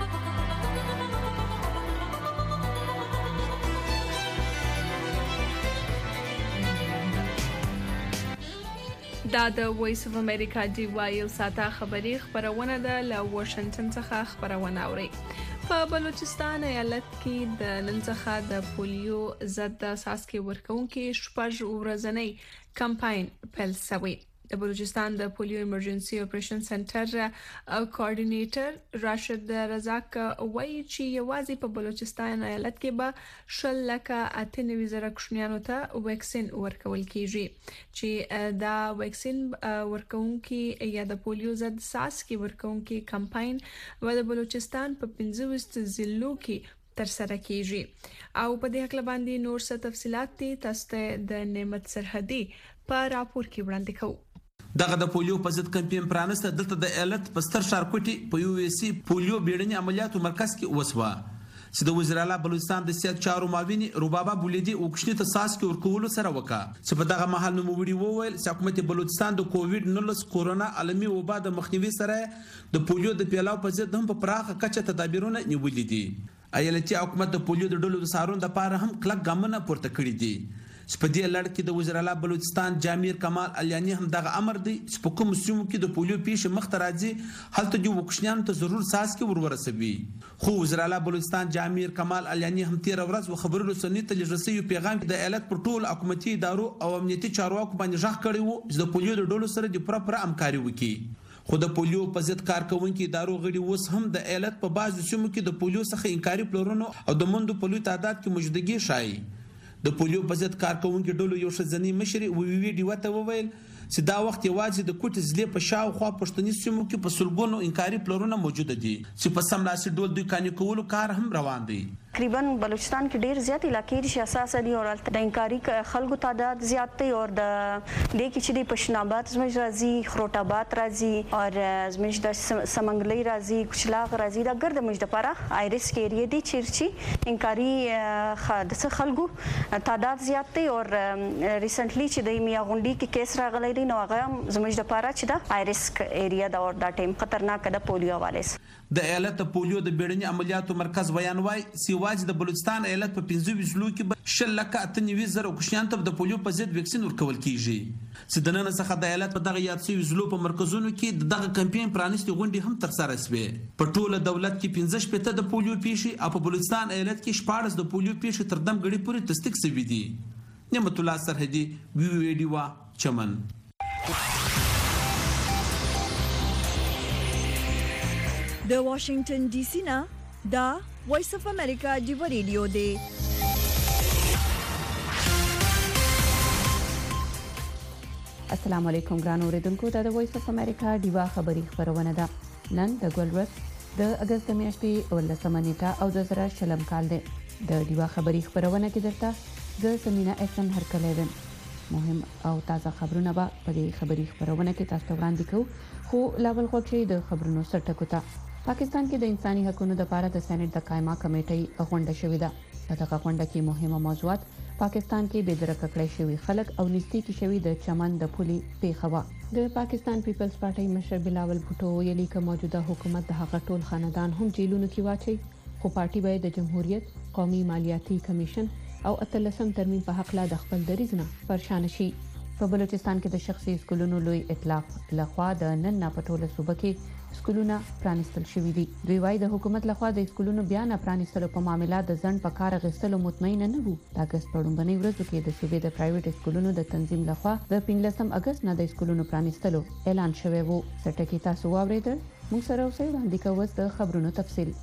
دا د وایس اف امریکا ډیوا یو ساته خبری خبرونه ده له واشنگټن څخه خبرونه اوري. په بلوچستان ایالت کې د نن څخه د پولیو ضد څاڅکي ورکونکو شپږ ورځنی کمپاین پیل شوی. د بلوچستان د پولیو ایمرجنسي اپریشن سنټر کوارډینیټر راشد رزاق وایي چې یوازې په بلوچستان ایالت کې به 1,98,000 کوچنیانو ته ویکسین ورکول کیږي چې دا ویکسین ورکونکي یا د پولیو ضد څاڅکي ورکونکي کمپاین و د بلوچستان په 15 ضلعو کې تر سره کیږي. او په دې حق باندې نور څه تفصيلات دي تاسو ته د نعمت سرحدي په راپور کې وړاندې کوو. دغه د پولیو په ضد کمپاین پرانسته دلته د ایالت په ستر شارکوټي په یو وی سي پولیو بیړني عملیاتو مرکز کې وسوه چې د وزیر اعلی بلوچستان د سیاست چارو معاون ربابا بولیدي او کښنی ته ساس کې ورکول سره وکا چې په دغه محل نو ویډیو وویل چې حکومت بلوچستان د کووډ-19 کورونا عالمي وبا د مخنیوي سره د پولیو د پیلاو په ضد هم په پراخه کچه تدابیرونه نیولې دي. ایالتي حکومت د پولیو د ډلو د سارون د پاره هم کلک ګامونه پورته کړی دي. سپدې لړ کې د وزیر اعلی بلوچستان جامیر کمال الیانی هم دغه امر دی چې په کوم سیمو کې د پولیو پیښه مخ ته راځي هلته د وکښنیانو ته ضرور ساس کې ورورسوي. خو وزیر اعلی بلوچستان جامیر کمال الیانی هم تیر ورځ خبرو رسنۍ ته لږرسي پیغام د ایالت پر ټول حکومتي ادارو او امنیتي چارواکو باندې ځخ کړی وو چې د پولیو د ډلو سره د پوره همکاري وکړي. خو د پولیو په ضد کارکونکو ادارو غړي اوس هم د ایالت په بعضو سیمو کې د پولیو څخه انکاري پلورونو او د مندو پولیو تعداد کې موجودګي شایي. د پولیو په ضد کارکونکو ډلو یو شځنی مشر ویډیو ته وویل چې دا وخت یوازې د کوټ ضلع په شاوخوا پښتني سیمو کې په سلګونو انکاري پلورونه موجود دي چې په سملاسي ډول دوی کاني کولو کار هم روان دی. تقریبا بلوچستان کې ډیر زیات علاقې دي اساسا دي او د انکاري خلکو تعداد زیات دی او د دې کې چې د پښناباد زموږ راځي خروټاباد راځي او زموږ د سمنګلې راځي کچلاغ راځي دا ګرد موږ د پاره آیرس کې ایریا دي چې انکاري د خلکو تعداد زیات دی او ریسنټلی چې د میا غونډي کې کیس راغلی دی نو هغه زموږ د پاره چې د آیرس ایریا دا او دا ټیم خطرناک ده پولیو حواله. د ایالت پولیو د بیړني عملیاتو مرکز بیان وای سیواز د بلوچستان ایالت په 15 ضلعو کې 1,98,000 کوچنیان ته د پولیو په ضد ویکسین ورکول کیږي. چې د نن څخه د ایالت په دغه یاد شوی ضلعو په مرکزونو کې دغه کمپاین پرانیستي غونډې هم تر سره شوې. په ټوله دولت کې 15 د پولیو پیښې او په بلوچستان ایالت کې 14 د پولیو پیښې تر دم غړي پورې تصدیق شوې دي. نعمت الله سرحدي ویډیو چمن. د واشنگټن ډي سي نه دا وایس اف امریکا دیو ریډیو دی. السلام علیکم ګران اوریدونکو دا د وایس اف امریکا دیو خبری خبرونه ده. نن د ګلورس د اگست میاشتې 18 نیټه او د زرا شلم کال دی. د دیو خبری خبرونه کې درته د سمینا احسان هرکلې مهم او تازه خبرونه به په دې خبری خبرونه کې تاسو ته وړاندې کوو. خو لاول خوښي د خبرونو سرټکو ته پاکستان کې د انساني حقوقو لپاره د سېنات د قائمه کمیټې غونډه شوې ده. په دغه غونډه کې مهمه موضوعات پاکستان کې بېدرکه کړی شوی خلک او نږدې کې شوی د چمن د پولي پیښوا. د پاکستان پیپلز پارټي مشر بلاول بھټو ویلي چې موجوده حکومت د هغه ټول خاندان هم جیلونو کې واچي خو پارټي به د جمهوریت قومي مالیاتي کمیشن او اتلسم ترمیم په حق لا د خپل دریځ نه پرشان شي. په بلوچستان کې د شخصي سکولونو لوی ائتلاف لخوا د نن پټوله صوبه کې سکولونه پرانیستل شوې دي. دوی وايي د حکومت لخوا د سکولونو بیا نه پرانیستلو په معاملې د ځند په کار غستلو مطمئن نه وو. د اگست په لومړنۍ ورځو کې د صوبې د پرایویټ سکولونو د تنظیم لخوا د 15 اگست نه د سکولونو پرانیستلو اعلان شوی وو. سټکی تاسو واوریدل موږ سره اوسئ وړاندې کوو د خبرونو تفصیل.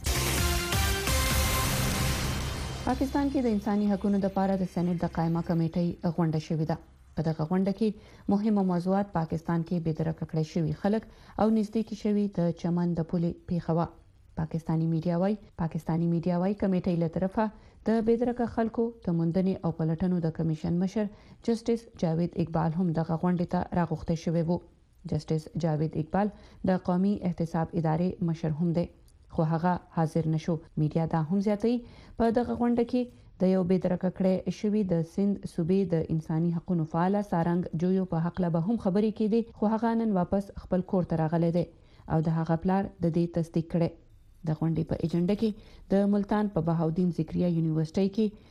پاکستان کې د انساني حقوقو لپاره د سېنات د قائمه کمیټې غونډه شوې ده. په دغه غونډه کې مهمه موضوعات پاکستان کې بېدرکه کړی شوی خلک او نږدې کې شوی د چمن د پولي پیښوا. پاکستانی میډیا وايي کمیټې له طرفه د بېدرکه خلکو تمندنې او پلټنو د کمیشن مشر جسټس جاوید اقبال هم دغه غونډه ته راغوښته شوی وو. جسټس جاوید اقبال د قومي احتساب ادارې مشر هم دی خو هغه حاضر نشو. میډیا دا هم زیاتوي په دغه غونډه کې د یو بېدرکه کړی شوی د سند صوبې د انساني حقوقو فعال سارنګ جویو په حق له به هم خبرې کېدي خو هغه نن واپس خپل کور ته راغلی دی او د هغه پلار د دې تصدیق کړي. د غونډې په ایجنډا کې د ملتان په بهاودین ذکریا یونیورسيټي کې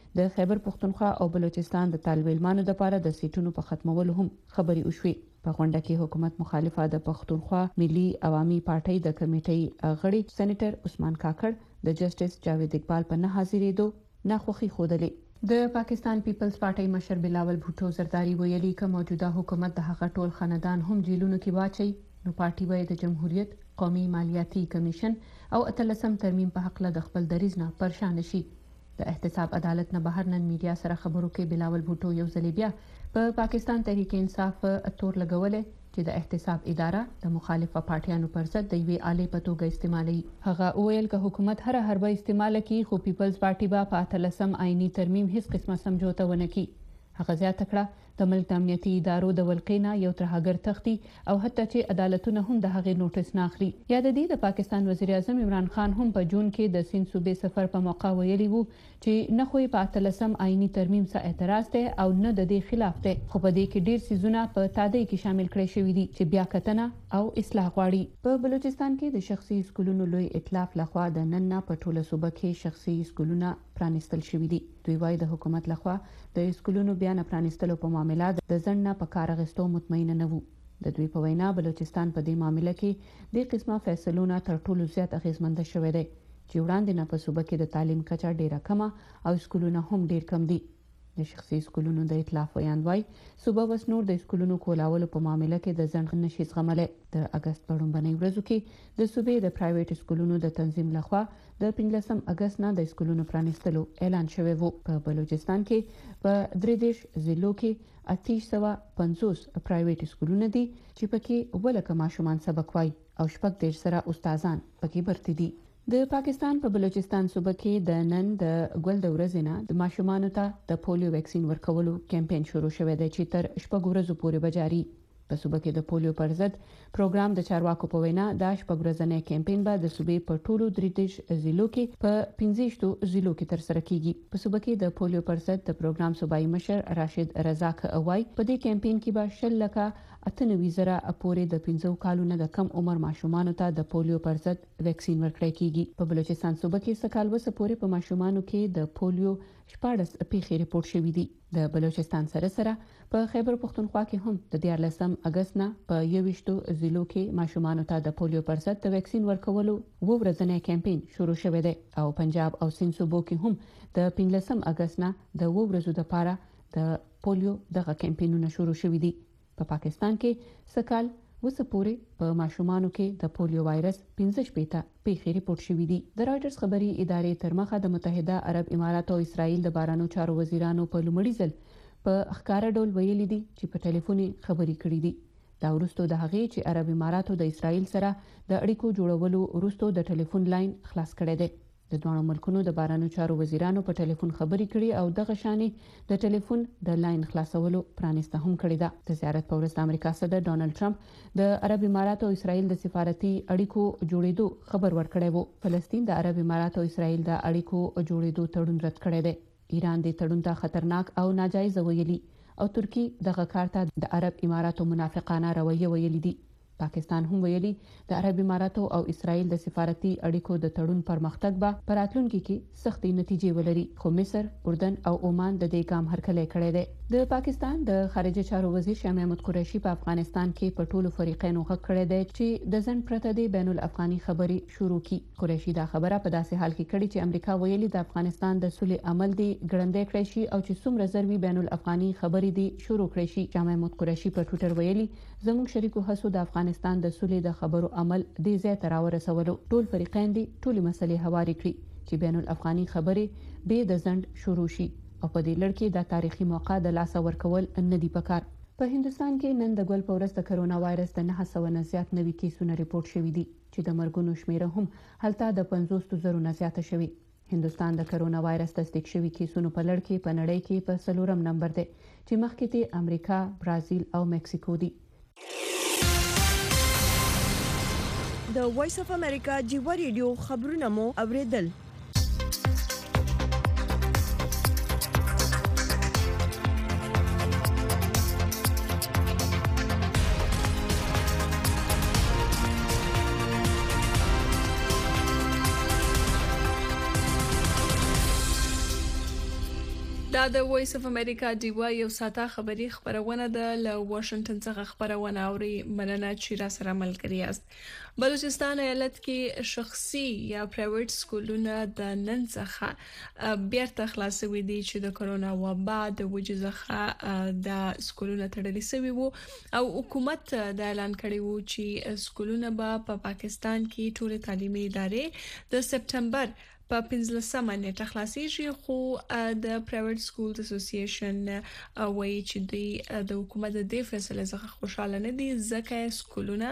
د خیبر پختونخوا او بلوچستان د طالب علمانو لپاره د سیټونو په ختمولو هم خبري وشوي. په غونډه کې حکومت مخالفه د پختونخوا ملي عوامي پارټۍ د کمیټې غړي سېنیټر عثمان کاکړ د جسټس جاوید اقبال په نه حاضرېدو ناخوښي خوده. د پاکستان پیپلز پارټۍ مشر بلاول بھټو زرداری ویلي چې موجوده حکومت د هغه ټول خاندان هم جیلونو کې واچي نو پارټي به د جمهوریت قومي مالیاتي کمیشن او اتلسم ترمیم په حق له د خپل دریځ نه پرشان شي. د احتساب عدالت نه بهر نن میډیا سره خبرو کې بلاول بھټو یو ځل بیا په پاکستان تحریک انصاف تور لګولې چې د احتساب اداره د مخالفه پارټیانو پر ضد د یوې آلې په توګه استعمالي. هغه ویل چې حکومت هر حربه استعمال کوي خو پیپلز پارټي به په اتلسم آئینی ترمیم هیڅ قسمه سمجوته ونه کوي. هغه زیاته کړه د ملک امنیتي ادارو د ولقینا یو ترهګر تختی او حتی چې عدالتونه هم د هغې نوټس نه اخلي. یا د دې د پاکستان وزیر اعظم عمران خان هم په جون کې د سند صوبې سفر په موقع ویلي وو چې نه خو په اتلسم آئینی ترمیم څخه اعتراض ته او نه د دې خلاف ته، خو په دې کې ډیر سيزونه په تادی کې شامل کړي شوی دي چې بیا کتنه او اصلاح غواړي. په بلوچستان کې د شخصي سکولونو لوی ائتلاف لخوا د نن نه په ټوله صوبه کې شخصي سکولونه پرانستل شوی دي. دوی وايي د حکومت لخوا د سکولونو بیان پرانستلو په معاملې د ځنډ نه په کار غستو مطمئن نه وو. د دوی په وینا بلوچستان په دې معاملې کې د قسمه فیصلونه تر ټولو زیات اغیزمند شوی دی چې وړاندې نه په صوبه کې د تعلیم کچه ډیره کمه او سکولونه هم ډیر کم دي. د شخصي سکولونو د ائتلاف ویاندوی صوبه وس نور د سکولونو کولولو په معاملې کې د ځنډ نشي زغملای. د اگست په لومړنۍ ورځو کې د صوبې د پرایویټ سکولونو د تنظیم لخوا د 15 اگست نه د سکولونو پرانستلو اعلان شوی وو. په بلوچستان کې په 33 ضلعو کې 850 پرایویټ سکولونه دي چې پکې ولکه ماشومان سبق وایي او شپږ دیش سره استادان پکې برتي دي. د پاکستان په بلوچستان صوبه کې د نن د ګل د ورځې نه د ماشومانو ته د پولیو ویکسین ورکولو کمپاین شروع شوی دی چې تر شپږ ورځې پورې به جاري. په صوبه کې د پولیو پر ضد پروګرام د چارواکو په وینا د شپږ ورځې کمپاین به د صوبې په ټولو 33 ضلعو کې په 15 ضلعو کې تر سره کیږي. په صوبه کې د پولیو پر ضد د پروګرام صوبایي مشر راشد رزاق اوای په دې کمپاین کې به 10 لکه 98,000 پورې د 15 کالونو د کم عمر ماشومانو ته د پولیو پر ضد ویکسین ورکړی کیږي. په بلوچستان صوبه کې سکال وسه پورې په ماشومانو کې د پولیو 14 پیښې ریپورت شوې دي. د بلوچستان سره په خیبر پختونخوا کې هم د 14 اگست نه په 21 ضلعو کې ماشومانو ته د پولیو پر ضد د ویکسین ورکولو ورځنی کمپاین شروع شوی دی او پنجاب او سند صوبو کې هم د 15 اگست نه د ورځو لپاره د پولیو دغه کمپاینونه شروع شوي دي. په پاکستان کې سکال وسه پورې په ماشومانو کې د پولیو وایرس 15 پیښې ریپورت شوې دي. د رايټرز خبري ادارې تر مخه د متحده عرب امارات او اسرائیل د بارانو چارو وزیرانو په لومړي ځل په ښکارا ډول ویلي دي چې په ټلیفوني خبري کړې دي. دا ورستو د هغې چې عرب امارات او د اسرائیل سره د اړیکو جوړولو ورستو د ټلیفون لاین خلاص کړی دی. د دوه ملکونو د بارانو چارو وزیرانو په ټلیفون خبري کړي او دغه شانې د ټلیفون د لاین خلاصولو پرانسته هم کړی ده. د زیارت په ورځ د امریکا صدر ډونالد ټرمپ د عرب امارات او اسرائیل د سفارتي اړیکو جوړېدو خبر ورکړی وو. فلسطین د عرب امارات او اسرائیل د اړیکو جوړېدو تړون رد کړی دی. ایران د تړون ته خطرناک او ناجایز ویلي او ترکی دغه کار ته د عرب اماراتو منافقانه رویه ویلي دي. پاکستان هم ویلي د عرب اماراتو او اسرائیل د سفارتي اړیکو د تړون پرمختګ به په راتلونکي کې سختي نتیجې ولري، خو مصر، اردن او عمان د دې ګام هرکلی کړی دی. د پاکستان د خارجه چارو وزیر شاه محمود قریشي په افغانستان کې په ټولو فریقینو غږ کړی دی چې د ځن پرته د بین الافغاني خبري شروع کی. قریشي دا خبره په داسې حال کې کړې چې امریکا ویلي د افغانستان د صلح عمل دی ګړندې کړی شي او چې څومره ضروري بین الافغاني خبري دی شروع کړی شي. شاه محمود قریشي په ټوئیټر ویلي زموږ شریکو هڅو د افغانستان د صلح د خبرو عمل د زیات راورسولو. ټول فریقین دي ټولي مسلې هواري کړي چې بین الافغاني خبري به د ځند شروع شي او په دې لړ کې د تاریخي موقع د لاس ورکول نه دی پکار. په هندستان کې نن د ګل په ورځ د کرونا وایرس د 900 نه زیات نوي کیسونه ریپورت شوي دي چې د مرګونو شمیره هم هلته د 50,000 نه زیاته شوي. هندستان د کرونا وایرس تصدیق شوي کیسونو په لړ کې په نړۍ کې په 4م نمبر دی چې مخکې ته امریکا، برازیل او مکسیکو دي. د وایس اف امریکا جیو ریډیو خبرونه مو اوریدل. دا د وایس اف امریکا ډیوا یو ساته خبری خبرونه ده له واشنگټن څخه خبرونه اوري مننه چې را سره ملګری یاست. بلوچستان ایالت کې شخصي یا پرایویټ سکولونه د نن څخه بیرته خلاصوي دي چې د کرونا وبا د وجې څخه د سکولونه تړلي شوي وو او حکومت د اعلان کړی وو چې سکولونه به په پاکستان کې ټول تعلیمي ادارې د سپټمبر په 15 نیټه خلاصيږي خو د پرایویټ سکولز اسوسییشن وایي چې د حکومت د فیصله څخه خوشاله نه دي ځکه سکولونه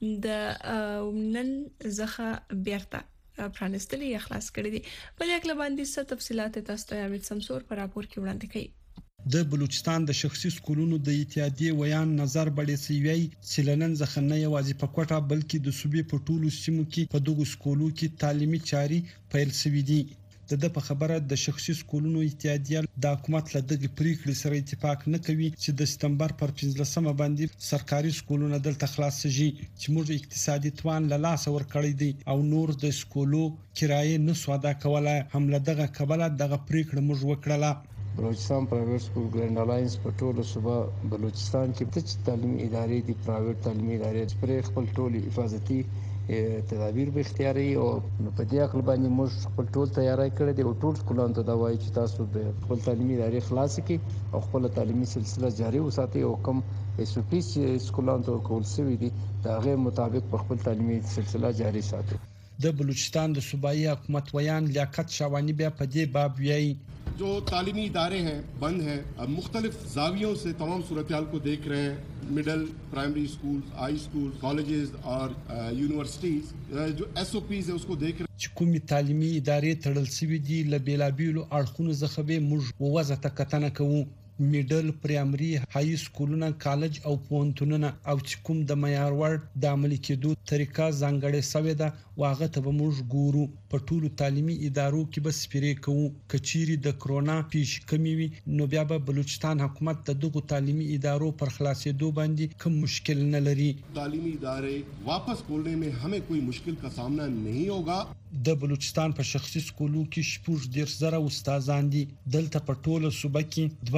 د نن څخه بیرته پرانستلي یا خلاص کړي دي. په دې اړه باندې څه تفصيلات تاسو ته امید سمسور پر راپور کې وړاندې کړي. د بلوچستان د شخصي سکولونو د اتحادیې ویان نظر بډې سیوی سیلنن ځخه نه یوازې په کوټه بلکې د صوبې په ټولو سیمو کې په دغو سکولو کې تعلیمي چاري پیل شوې دي. د په خبره د شخصي سکولونو اتحادیې د حکومت له دغه پریکړې سره اتفاق نه کوي چې د سپتمبر پر 15 باندې سرکاري سکولونه دلته خلاص شي چې موږ اقتصادي توان له لاس ورکړی دي او نور د سکولو کرایه نه سودا کوله هم له دغه کبله دغه پریکړه موږ وکړه. بلوچستان پرایویټ سکول ګرینډ الاینس په ټولو صوبه بلوچستان کې د تعلیمي ادارې دي پرایویټ تعلیمي ادارې پر خپل ټولي حفاظتي تدابیر به اختیاري او په دې اړه باندې موږ خپل ټول تیاری کړی دی او ټول سکولانو ته دا وایي چې تاسو د خپل تعلیمي ادارې خلاص کړئ او خپل تعلیمي سلسله جاري وساتئ او کوم اس او پی سکولانو ته کول شوی دي دا غیر مطابق په خپل تعلیمي سلسله جاري ساتئ. د بلوچستان د صوبایي حکومت ویان لیاقت شاوانی بیا په دې باب ویایي जो तालीमी इदारे हैं बंद हैं अब मुख्तलिफ जावियों से तमाम सूरत-ए-हाल को देख रहे हैं middle primary school high school colleges और यूनिवर्सिटीज जो SOPs है उसको देख रहे چې کومي تعلیمي ادارې تړل شوې دي له بیلابیلو اړخونو څخه به موږ ووځه کتنه کوو میډل پرایمري هاي سکولونه کالج او پونتونونه او چې کوم د معیار وړ د عملي کېدو طریقه ځانګړې شوې ده واغه ته به موږ ګورو په ټولو تعلیمي ادارو کې به سپیرې کوو کچيري د کرونا پیش کمی وي نو بیا به بلوچستان حکومت د دغه تعلیمي ادارو پر خلاصېدو باندې کوم مشکل نه لري. تعلیمي ادارې واپس کولنے میں ہمیں کوئی مشکل کا سامنا نہیں ہوگا. د بلوچستان په شخصي سکولو کې 14,000 استادان دي دلته په ټوله صوبه کې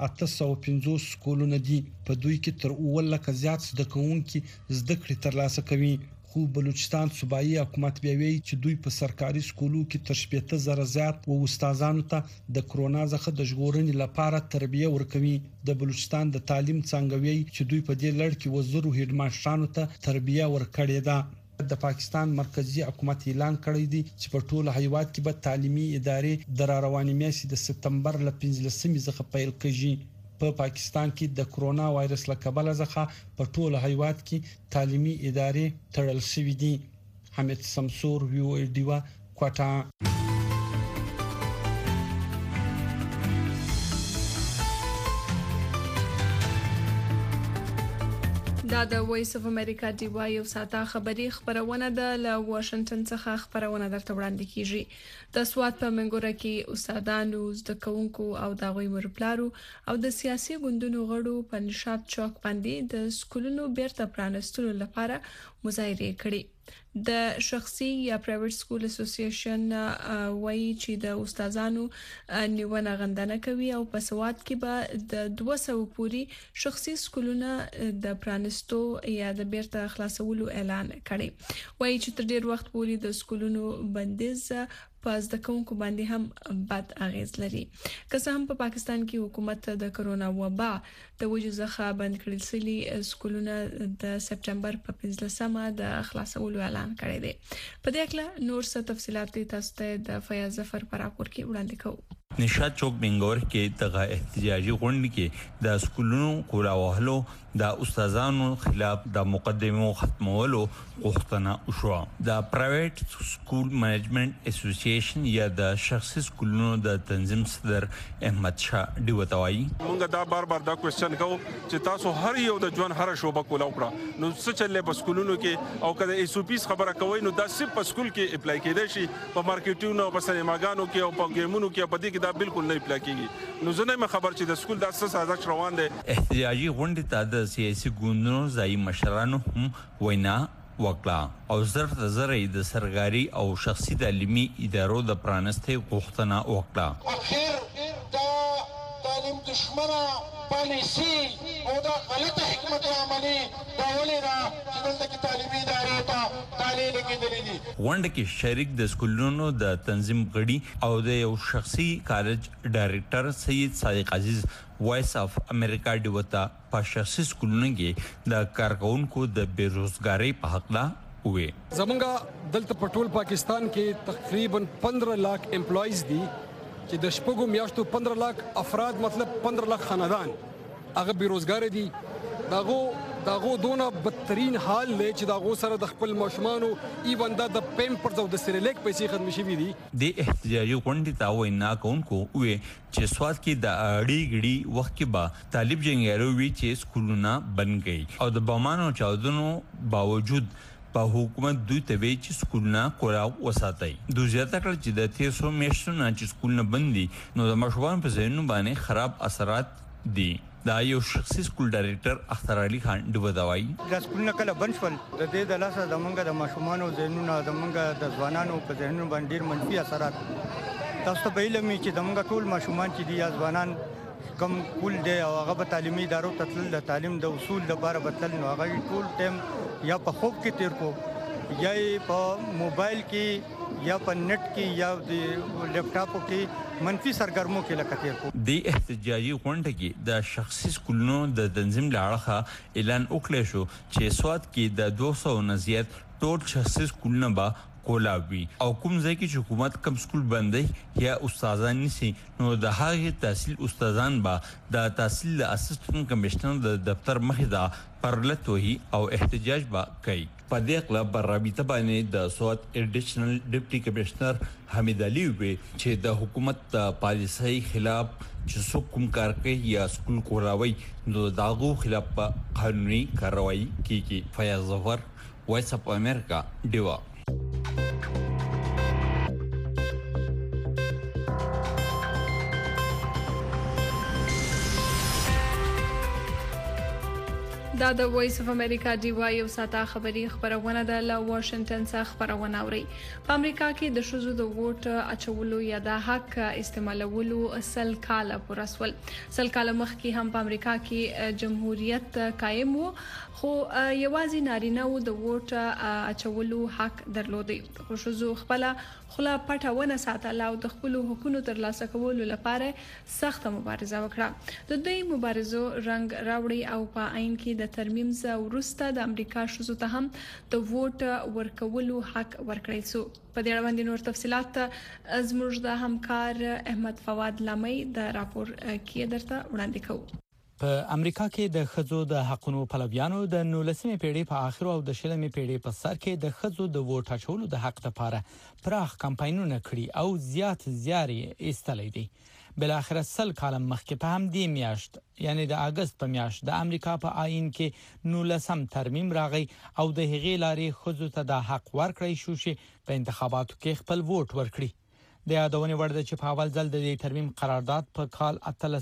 2850 سکولونه دي په دوی کې تر 9 زیات زده کوونکي زده کړې ترلاسه کوي خو بلوچستان صوبایي حکومت بیا وایي چې دوی په سرکاري سکولو کې تر 15,000 زیات او استادانو ته د کرونا څخه د ژغورنې لپاره تربیه ورکوي. د بلوچستان د تعلیم څنګه وایي چې دوی په دې لړ کې وزرو هډ ماشټرانو ته تربیه ورکړې ده. د پاکستان مرکزی حکومت اعلان کړی دی چې په ټوله هیواد کې به تعلیمي ادارې د رواني میاشتې د سپتمبر ل 15 څخه پیل کیږي. په پاکستان کې د کرونا وایرس له کبله څخه په ټوله هیواد کې تعلیمي ادارې تړل شوې دي. حمید سمسور ویو ډیوا کوټه. دا د وایس اف امریکا ډیوا یو ساته خبری خبرونه ده له واشنگټن څخه خبرونه درته وړاندې کیږي. د سواد په منګوره کې استادانو زده کوونکو او د غوي مرپلارو او د سیاسي ګوندونو غړو په نشاط چوک باندې د سکولونو بیرته پرانستلو لپاره مظاهره کړې. د شخصي یا پرایویټ سکول اسوسییشن وایي چې د استادانو نیونه غندنه کوي او په سواد کې به د 200 پوري شخصي سکولونه د پرانستو یا د بیرته خلاصولو اعلان کړي. وایي چې تر ډیر وخت پوري د سکولونو بندیز پس د کوونکو باندې هم بد اغیز لري. که څه هم په پاکستان کې حکومت د کرونا وبا د وجې څخه بند کړل سوي سکولونه د سپټمبر په 15 د خلاصولو اعلان کړی دی. په دې اړه نور څه تفصيلات تاسو ته د فیاض ظفر پر راپور کې وړاندې کوو. نشاط چوک بنگور کې دغه احتجاجي غونډه کې د سکولونو کولاوهلو د استادانو خلاف د مقدمو ختمولو غوښتنه وشوه. د پرایویټ سکول منیجمنت اسوسییشن یا د شخصي سکولونو د تنظیم صدر احمد شاه ډیوتوي مونږ دا بار دا کوېسچن کوو چې تاسو هر یو د ژوند هر شوبه کولاو کړه نو څه چلې په سکولونو کې او کله SOPs خبره کوي نو دا صرف په سکول کې اپلای کېدای شي په مارکیټونو او په سینماګانو کې او په ګیمونو کې په دې کې دا بالکل نه اپلای کېږي. نو زه نه خبر چې د سکول د اساس سازش روان دي. احتجاجي غونډه ته د سیاسي ګوندونو ځای مشرانو هم وینا وکړه او زر د سرکاري او شخصي تعلیمي ادارو د پرانستۍ غوښتنه وکړه. اخر دا دشمنه پالیسي او دا غلطه حکمت عملي دا ولې ده چې دلته کې تعلیمي ادارې ته تالې لګېدلې دي. غونډه کې شریک د سکولونو د تنظیم غړي او د یو شخصي کالج ډایریکټر سید صادق عزیز وایس اف امریکا ډیوتا په شخصي سکولونو کې د کارکونکو د بیروزګاری په حق لا وې. زمونږ دلته په ټول پاکستان کې تقریبا 15 लाख امپلایز دي چې د شپږو میاشتو 15 लाख افراد مطلب 15 लाख خاندان هغه بیروزګار دي. داغو دونه بدترین حال لري چې داغو سره د خپل ماشومانو ایون د پیمپرز او د سریلیک پیسې ختم شوي دي. د احتجاجي غونډې ته وینا کوونکو وې چې سواد کې د اړې غړي وخت کې با طالب جنگیالو وی چې سکولونه بند کړي او د بمانو چاودنو باوجود په حکومت دوی ته وی چې سکولونه کورا وساتای. دوی زیاته کړ چې د 300 میاشتونو چې سکولونه بندي نو د مشروعان په ذهنونو باندې خراب اثرات دي. دا یو شخصي سکول ډایریکټر اختر علي خان ډوبه داوي. د سکولونه کله بند شول د دې د لاسه د منګه د ماشومانو ذهنونو د منګه د ځوانانو په ذهنونو باندې ډیر منفي اثرات. تاسو ته ویلم چې د منګه ټول ماشومان چې دي یا ځوانان کم کول دی او هغه په تعلیمي ادارو تتل د تعلیم د اصول لپاره بتل نو هغه ټول ټیم یا په خوب کې تیر کو یا په موبایل کې یا په نت کې یا د لپټاپ کې منفي سرګرمو کې لکه تیر کو. د احتجاجي غونډه کې د شخصي سکولونو د تنظیم لاړه اعلان وکړ شو چې سواد کې د 200 نه زیات ټول شخصي سکولونه با کولاوي او کوم ځای کې حکومت کم سکول بندي یا استادان نشي نو د هغه تحصیل استادان با د تحصیل اسسټنټ کمشنر د دفتر مخې دا پرلتوهي او احتجاج با کوي. په دې اړه پر رابطه باندې د سواد اډیشنل ډیپټي کمشنر حمید علي وی چې د حکومت پالیسۍ خلاف چې څوک کوم کار کوي یا سکول کولاوي نو داغو خلاف قانوني کاروایی کیږي. فیاض ظفر وایس اف امریکا ډیوا. دا د وایس اف امریکا ډیوا یو ساته خبری خبرونه ده له واشنگټن څخه خبرونه اوري. په امریکا کې د شوزو د ووټ اچولو یا د حق استعمالولو سل کاله پورسول. سل کاله مخکې هم په امریکا کې جمهوریت قائم وو خو یوازې نارینه وو د ووټ اچولو حق درلودي. خو شوزو خپل خلا پټونه ساتله او د خپل حقوقو ترلاسه کولو لپاره سخت مبارزه وکړه. د دې مبارزو رنګ راوړي او په عین کې د ترمیم ز ورسته د امریکا شوزو ته هم د ووټ ورکولو حق ورکړی شو. په دې اړه باندې نور تفصيلات زموږ د همکار احمد فواد لامي د راپور کې درته وړاندې کوو. په امریکا کې د خځو د حقوقو پلویانو د 19مې پیړۍ په اخر او د 20مې پیړۍ په سر کې د خځو د ووټ اچولو د حق لپاره پراخ کمپاینونه کړي او زیات زیاري ایستلې دي. بل اخر سل کال مخکې په هم دی میاشت یعنی د اگست په میاشت د امریکا په آئین کې 19م ترمیم راغی او د هغې لارې خځو ته د حق ورکړی شو چې په انتخاباتو کې خپل ووټ ورکړي. د یادونې وړ ده چې په اول ځل د دې ترمیم قرارداد په کال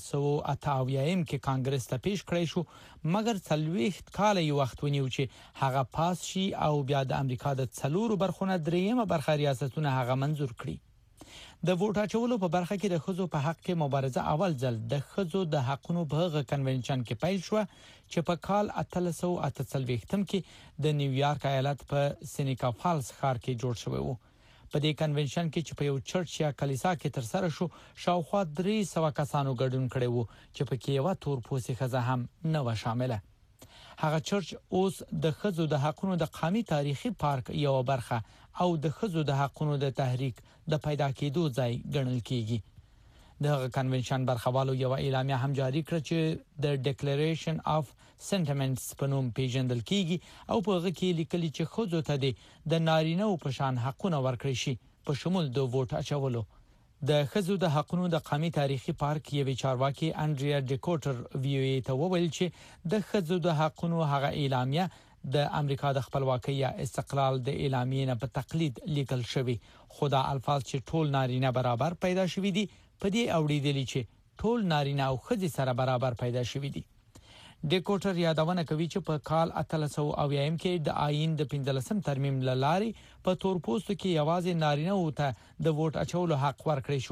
1888 کې کانګرس ته پیش کړی شو مګر 40 کال یو وخت ونیو چې هغه پاس شي او بیا د امریکا د 4 برخونه دریمه برخه ریاستونه هغه منزور کړي. د ووټ اچولو په برخه کې د خځو په حق کې مبارزه اول ځل د خځو د حقونو په کنونشن کې پیل شو چې په کال 1848 کې د نیویارک ایالت په سینیکا فالز ښار کې جوړ شوی و. په دې کنونشن کې چې په یو چرچ یا کلیسا کې تر سره شو شاوخوا 300 کسانو ګډون کړي وو چې په کې یو تور پوسي ښځه هم نه و شامله. هغه چرچ اوس د خځو د حقونو د قومي تاریخي پارک یو برخه او د خځو د حقونو د تحریک د پیدا کېدو ځای ګڼل کېږي. د کنونشن برخوالو یو اعلامیه هم جاری کړ چې د ډیکلریشن اف سنټیمنټس په نوم پیژندل کېږي او په هغه کې لیکلي چې خځو ته د نارینه او په شان حقونه ورکړي شي په شمول د ووټ اچولو. د خځو د حقونو د قومي تاریخي پارک یوه چارواکي انډریا ډیکوټر وی او ای ته وویل چې د خځو د حقونو هغه اعلامیه د امریکا د خپلواکۍ یا استقلال د اعلامیې نه په تقلید لیکل شوی خو دا الفاظ چې ټول نارینه برابر پیدا شوی دي په دې اوریدلی چې ټول نارینه او ښځې سره برابر پیدا شوی دي. ډیکوټر یادونه کوي چې په کال 1890 کې د آئین د 15م ترمیم لاري په تورپوستو کې یوازې نارینه او ته د ووټ اچولو حق ورکړی شو خو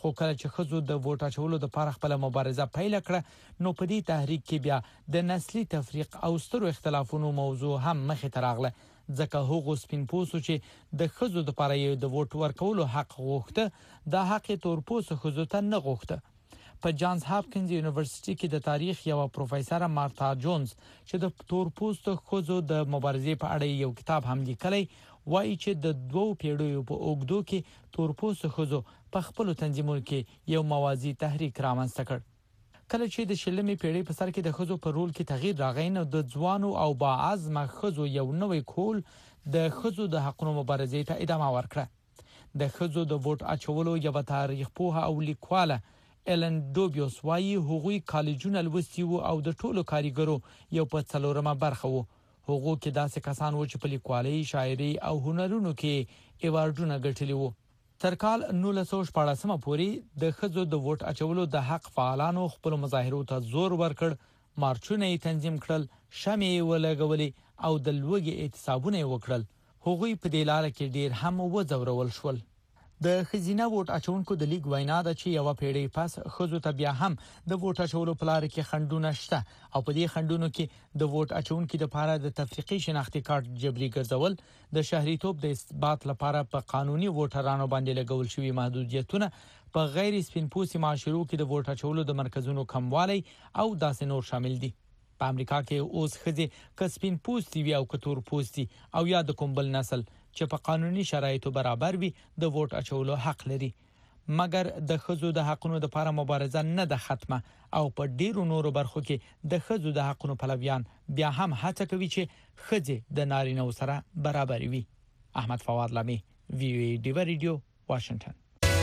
خو کله چې خزو د ووټ اچولو د لپاره خپل مبارزه پیل کړه نو په دې تحریک کې بیا د نسلي تفریق او سترو اختلافونو موضوع هم مخې ته راغله ځکه هغه سپینپوسو چې د خزو د لپاره یو د ووټ ورکولو حق غوښته د حق تورپوسو خزو ته نه غوښته په جانز هاپکینز یونیورسيټي کې د تاریخ یو پروفیسور مارتا جونز چې د تورپوسو خزو د مبارزې په اړه یو کتاب هم لیکلی وایي چې د دوو پیړیو په اوږدو کې تورپوسو خزو په خپل تنظیمونو کې یو موازی تحریک رامنځته کړ کله چې د شلمې پیړۍ په سر کې د خزو په رول کې تغییر راغی نو د ځوانو او باعزمه خزو یو نوې کول د خزو د حقونو مبارزې ته ادامه ورکړه د خزو د ووټ اچولو یو تاریخ پوهه او لیکواله ایلن دوبیوس وایي هغوی کالجونه لوستي وو او د ټولو کاریګرو یو په څلورمه برخه وو هغه کې داسې کسان و چې په لیکوالۍ، شاعري او هنرونو کې ایوارډونه ګټلي وو. تر کال 1914 پورې د خزو د ووټ اچولو د حق فعالانو خپل مظاهرو ته زور ورکړ، مارچونه یې تنظیم کړل، شمې ولګولې او د لوږې اعتصابونه وکړل. هغوی په دې لار کې ډیر هم وځورول شول. د خزینه ووټ اچونکو د لیګ وینا ده چې یو پیړۍ پس خزو ته بیا هم د ووټ اچولو په لار کې خندونه شته او په دې خندونو کې د ووټ اچونکو د لپاره د تفریقي شناختی کارت جبري ګرځول، د شهريتوب د اثبات لپاره په قانوني ووټرانو باندې لګول شوی محدودیتونه، په غیر سپینپوسي معاشرو کې د ووټ اچولو د مرکزونو کموالی او داسې نور شامل دي. په امریکا کې اوس خزې ک سپینپوسي وي او ک تور پوسي او یا د کومبل نسل چې په قانوني شرایطو برابر وي د ووټ اچولو حق لري. مګر د خزو د حقونو د لپاره مبارزه نه ده ختمه او په ډیرو نورو برخو کې د خزو د حقونو پلویان بیا هم هڅه کوي چې خزې د نارینه سره برابر وي. احمد فواد لامي، وی او ای ډیو ریډیو، واشنگټن.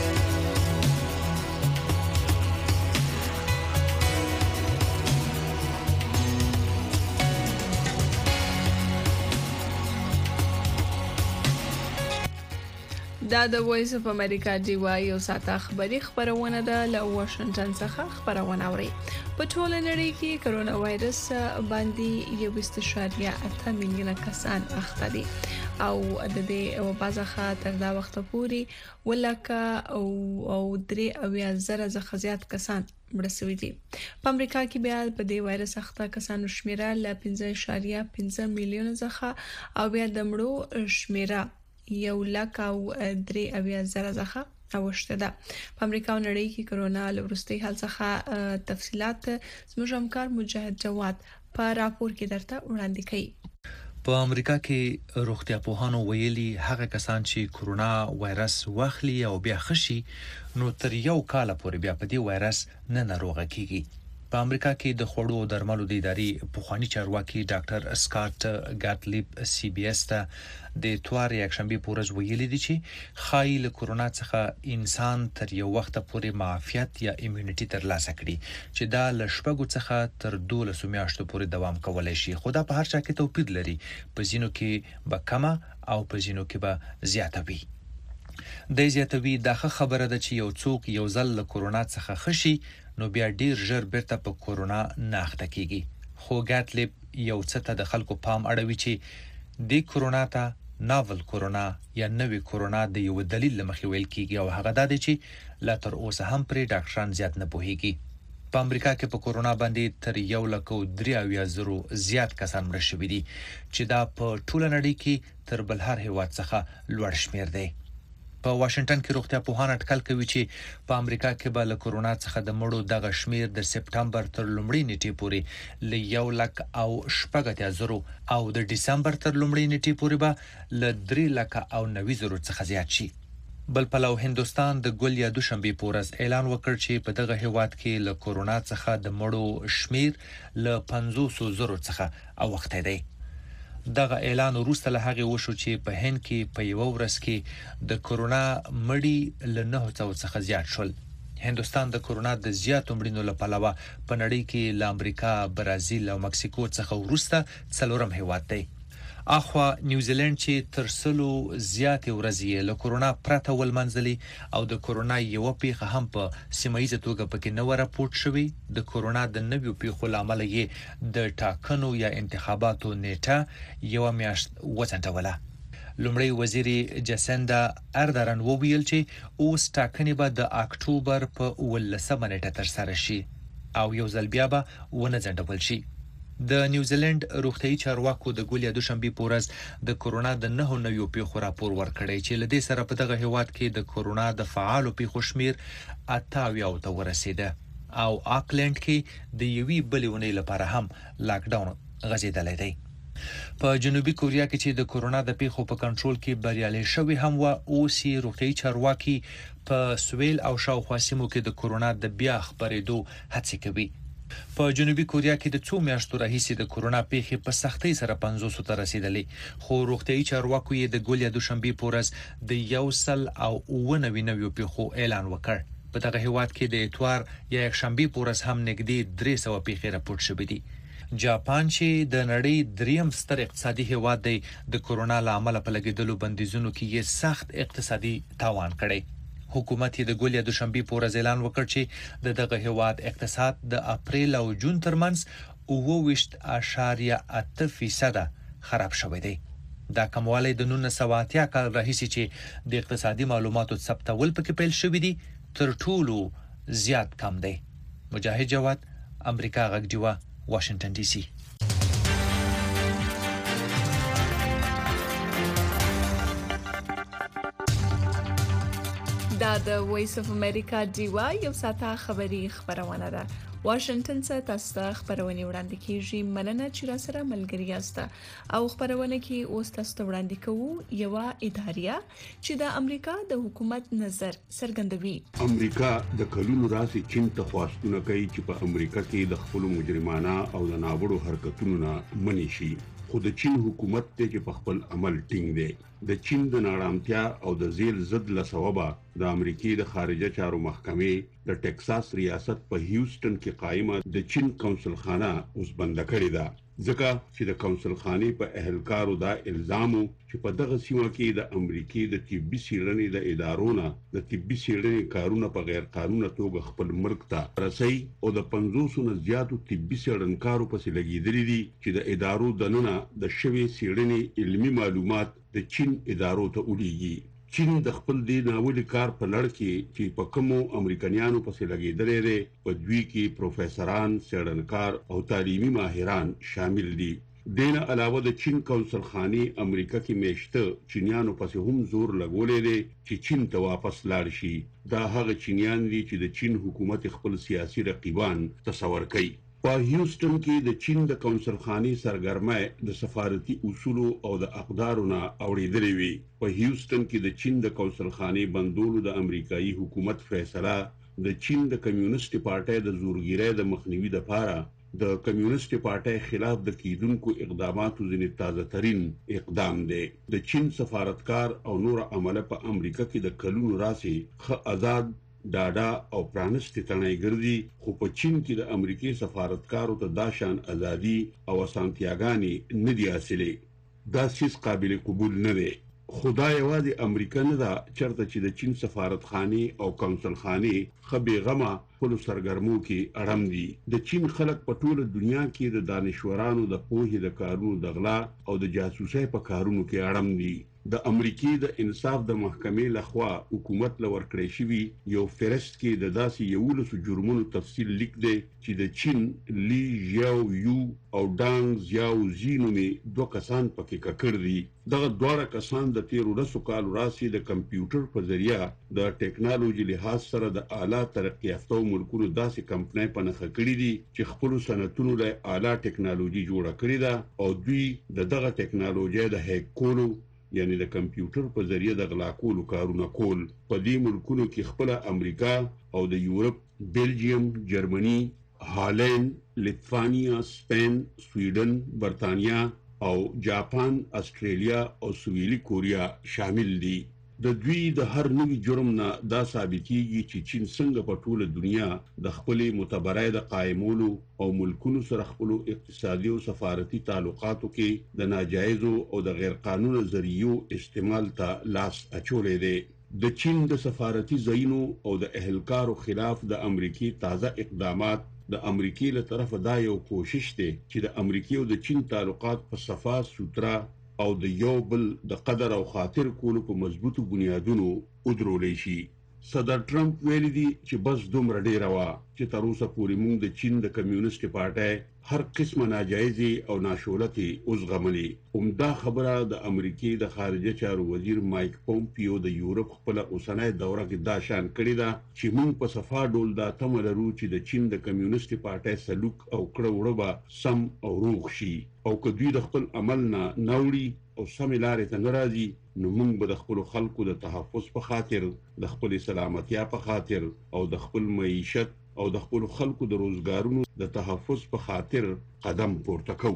دا د وایس اف امریکا دی وای او ساته خبری خبرونه ده له واشنگټن څخه خبرونه اوري. په ټوله نړۍ کې کرونا وایرس باندې 1.8 میلیونه کسان اخته دي او د دې وبازخه تر دا وخت پورې ولکه او 3,000 څخه زیات کسان مړ شوي دي. په امریکا کې بیا په دې وایرس اخته کسانو شمیره ل 5.5 میلیونه څخه او بیا د مړو شمیره 1,03,000 څخه اوشته ده. په امریکا او نړۍ کې کرونا لورستي حال څخه تفصيلات زموږ همکار مجاهد جواد په راپور کې درته وړاندې کړي. په امریکا کې روغتیا پوهانو ویلي هغه کسان چې کرونا وایرس واخلي او بیا خشي نو تر یو کال پورې بیا په دې وایرس نه ناروغه کیږي. په امریکا کې د خوړو او درملو د ادارې پوخانی چارواکي ډاکټر سکاټ ګاتلیب سی بي اس ته د اتوار یکشنبه پورز ویلي دي چې خایل کرونا څخه انسان تر یو وخت پورې معافیت یا ایمونټي ترلاسه کړي چې دا لشپګو څخه تر 12 میاشتو پورې دوام کولای شي. خو دا په هر چا کې توپیر لري، په ځینو کې به کمه او په ځینو کې به زیاته وي. د زیاتوي دغه خبره ده چې یو څوک یو ځل له کرونا څخه خشي نو بیا ډیر ژر بیرته په کرونا نه اخته کیږي. خو ګاتلیب یو څه ته د خلکو پام اړوي چې د کرونا ته ناول کرونا یا نوې کرونا د یو دلیل لمخې ویل کیږي او هغه دا دی چې لا تر اوسه هم پر ډاکټران زیات نه پوهیږي. په امریکا کې په کرونا باندې تر 1,03,000 زیات کسان مړ شوي دي چې دا په ټوله نړۍ کې تر بل هر هیواد څخه لوړ شمیر دی. په واشنگټن کې روغتیا پوهان اټکل کوي چې په امریکا کې به له کرونا څخه د مړو دغه شمیر د سپټمبر تر لومړۍ نیټې پورې ل 1,80,000 او د دسمبر تر لومړۍ نیټې پورې به ل 3,90,000 څخه زیات شي. بل پلو هندستان د ګل یا دوشنبه پورز اعلان وکړ چې په دغه هیواد کې له کرونا څخه د مړو شمیر ل 500,000 څخه اوخته دی. دغه اعلان وروسته له هغه وشو چې په هند کې په یو ورځ کې د کرونا مړی ل 900 څخه زیات شول. هندستان د کرونا د زیاتو مړینو لپاره په نړۍ کې له امریکا، برازیل او مکسیکو څخه وروسته څلورم هیواد دی. اخوا نیوزیلند چې تر سلو زیات ورځې له کرونا پرته ولمنځلي او د کرونا یو پیښه هم په سیمایي توګه پکې نه راپورټ شوی. د کرونا د نویو پیښو لامل یې د ټاکنو یا انتخاباتو نیټه یو میاشت وځنډوله. لومړی وزیر جسندا اردرن وویل چې اوس ټاکنې به د اکتوبر په 18 نیټه ترسره شي او یو ځل بیا به ونه ځنډول شي. د نیوزیلند روغتیايي چارواکو د ګولیا دوشنبه پورز د کورونا د 9 نویو پیښو راپور ورکړی چې لدې سره په دغه هیواد کې د کورونا د فعالو پیښو شمیر 88 ته ورسیده او آکلند کې د یوې بلې ونې لپاره هم لاک ډاون غځیدلی دی. په جنوبي کوریا کې چې د کورونا د پیښو په کنټرول کې بریالي شوی هم و اوس روغتیايي چارواکي په سویل او شاوخوا سیمو کې د کورونا د بیا خپرېدو هڅه کوي. په جنوبي کوریا کې د 2 میاشتو راهیسې د کورونا پیښې په سختۍ سره 500 ته رسیدلې، خو روغتیايي چارواکو یې د ګولیا دوشنبه پورز د 199 پیښو اعلان وکړ. په دغه هیواد کې د اتوار یا یکشنبه پورز هم نږدې 300 پیښې راپورټ شوې دي. جاپان چې د نړۍ دریم ستر اقتصادي هیواد دی د کورونا لامل په لګیدلو بندیزونو کې یې سخت اقتصادي تاوان کړی. حکومت یې د ګولیا دوشنبه پورز اعلان وکړ چې دغه هیواد اقتصاد د اپریل او جون ترمنځ 28.8% خراب شوی دی. دا کموالی د 1980 کال راهیسې چې د اقتصادي معلوماتو ثبتول پکې پیل شوی دی تر ټولو زیات کم دی. مجاهد جواد، امریکا غږ دیوا، واشنگټن ډي سي. دا د وایس اف امریکا دیوا یو ساته خبری خبرونه ده. واشنگټن څخه تاسو ته خبرونه وړاندې کیږي. مننه چې را سره ملګری یاست. او خبرونه کې اوس تاسو ته وړاندې کوو یو اداریه چې د امریکا د حکومت نظر څرګندوي. امریکا د کلونو راځي چین ته خواستونه کوي چې په امریکا کې د خپل مجرمانه او د ناوړو حرکتونو نه منې شي. خو د چین حکومت ته چې په خپل عمل ټینګ دی. د چین د نارامتیا او د ذیل ضد لسببه د امریکای د خارجه چارو محکمې د ټکساس ریاست په هیوستن کې قائمه د چین کونسل خانه اوس بند کړې ده، ځکه چې د کونسل خانه په اهلکارو دا الزامو چې په دغه سیمه کې د امریکای د طبي څېړنې د ادارونو د طبي څېړنې کارونه په غیر قانوني توګه خپل ملک ته رسي او د 500 نه زیاتو طبي څېړنکارو پسې لګیدلي دي چې د ادارو دننه د شوي څېړنې علمي معلومات د چین ادارو ته وړيږي. چین د خپل دی ناوړي کار په لړ کې چې په کومو امریکایانو پسې لګیدلې دي په دوی کې پروفیسوران، څېړنکار او تعلیمي ماهران شامل دي. دینه علاوه د چین کونسل خاني امریکا کې میشته چینیانو پسې هم زور لګولې دي چې چین ته واپس لاړ شي. دا هغه چینیان دي چې د چین حکومت خپل سیاسي رقیبان تصور کوي. په هیوستن کې د چین د کونسل خاني سرګرمۍ د سفارتي اصولو او د اقدارو نه اوریدلې وي. په هیوستن کې د چین د کونسل خاني بندولو د امریکایي حکومت فیصله د چین د کمیونست پارټۍ د زورګیرۍ د مخنیوي لپاره د کمیونست پارټۍ خلاف د کیدونکو اقداماتو ځینې تازه ترين اقدام دی. د چین سفارتکار او نور عمله په امریکا کې د کلونو راسي خ آزاد ډاډا او پرانستي تنای ګرځي، خو په چین کې د امریکای سفارتکارو ته دا شان ازادي او اسانتیاګانی نه دی حاصله. دا هیڅ قابل قبول نه دی. خدای یوازې امریکا نه دا چرته چې د چین سفارتخانه او کونسل خانه خبي غما خپل سرګرمو کې اړم دي. د چین خلک په ټوله دنیا کې د دانشورانو د پوهې د کارونو د غلا او د جاسوسۍ په کارونو کې اړم دي. د امریکای د انصاف د محکمې لخوا حکومت لور کړی شوی یو فهرست کې د داسې یو لسو جرمونو تفصیل لیک دی چې د چین لی ژاو یو او دانګ زیاو زینومي دوه کسان پکې ککړ دي. دغه دوه کسان د 13 کال راسي د کمپیوټر په ذریعہ د ټیکنالوژي لحاظ سره د اعلی ترقی یافته ملکونو داسې کمپنۍ په نخښه کړې دي چې خپل صنعتونو له اعلی ټیکنالوژي جوړه کړې ده او دوی دغه ټیکنالوژي د هیک کولو یعنی د کمپیوټر په ذریعہ د غلا کولو کارونه کول. په دې ملکونو کې خپل امریکا او د یورپ، بلجیم، جرمني، هالند، لیتوانیا، سپین، سویډن، برتانیا او جاپان، استرالیا او سویلي کوریا شامل دي. د دوی د هر نوي جرم نه دا ثابتېږي چې چین څنګه په ټوله دنیا د خپل متبرع د قائمولو او ملکونو سره خپل اقتصادي او سفارتي تعلقاتو کې د ناجایزو او د غیر قانوني ذریعو استعمال ته لاس اچولې دي. د چین د سفارتي ځایونو او د اهلکارو خلاف د امریکای تازه اقدامات د امریکای له طرفه دا یو کوشش دی چې د امریکای او د چین تعلقات په صفا سوترا او د یو بل د قدر او خاطر کولو په مضبوطو بنیادونو ودرولې شي. صدر ټرمپ ویلي دی چې بس دومره ډیره وا چې تر اوسه پورې موږ د چین د کمیونست پارټۍ هر قسمه ناجایزي او ناشولتي اوسغملي. همدا خبره د امریکای د خارجه چارو وزیر مایک پومپیو د یورپ خپل اوسنۍ دوره کې دا شان کړی دا چې موږ په صفا ډول دا تمه لرو چې د چین د کمیونست پارټۍ سلوک او کړه وړه به سم او روغ شي او که دوی د خپل عمل نه نوړي او سم لارې ته ناراضي نو موږ به د خپل خلکو د تحفظ په خاطر د خپل سلامتیا په خاطر او د خپل معیشت او د خپل خلکو د روزګارونو د تحفظ په خاطر قدم پورته کوو.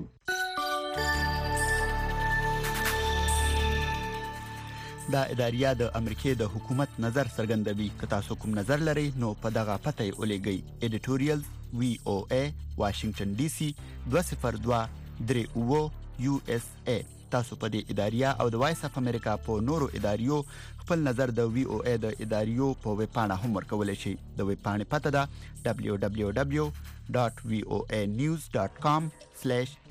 دا اداریه د امریکای د حکومت نظر څرګندوي. که تاسو کوم نظر لرئ نو په دغه پته ولېږئ. ایډیټوریال VOA واشنگټن DC 202 USA. تاسو په دې اداریه او د وایس اف امریکا په نورو اداریو خپل نظر د VOA د اداریو په ویب پاڼه هم ورکولای شئ. د ویب پاڼې پته ده www.voanews.com/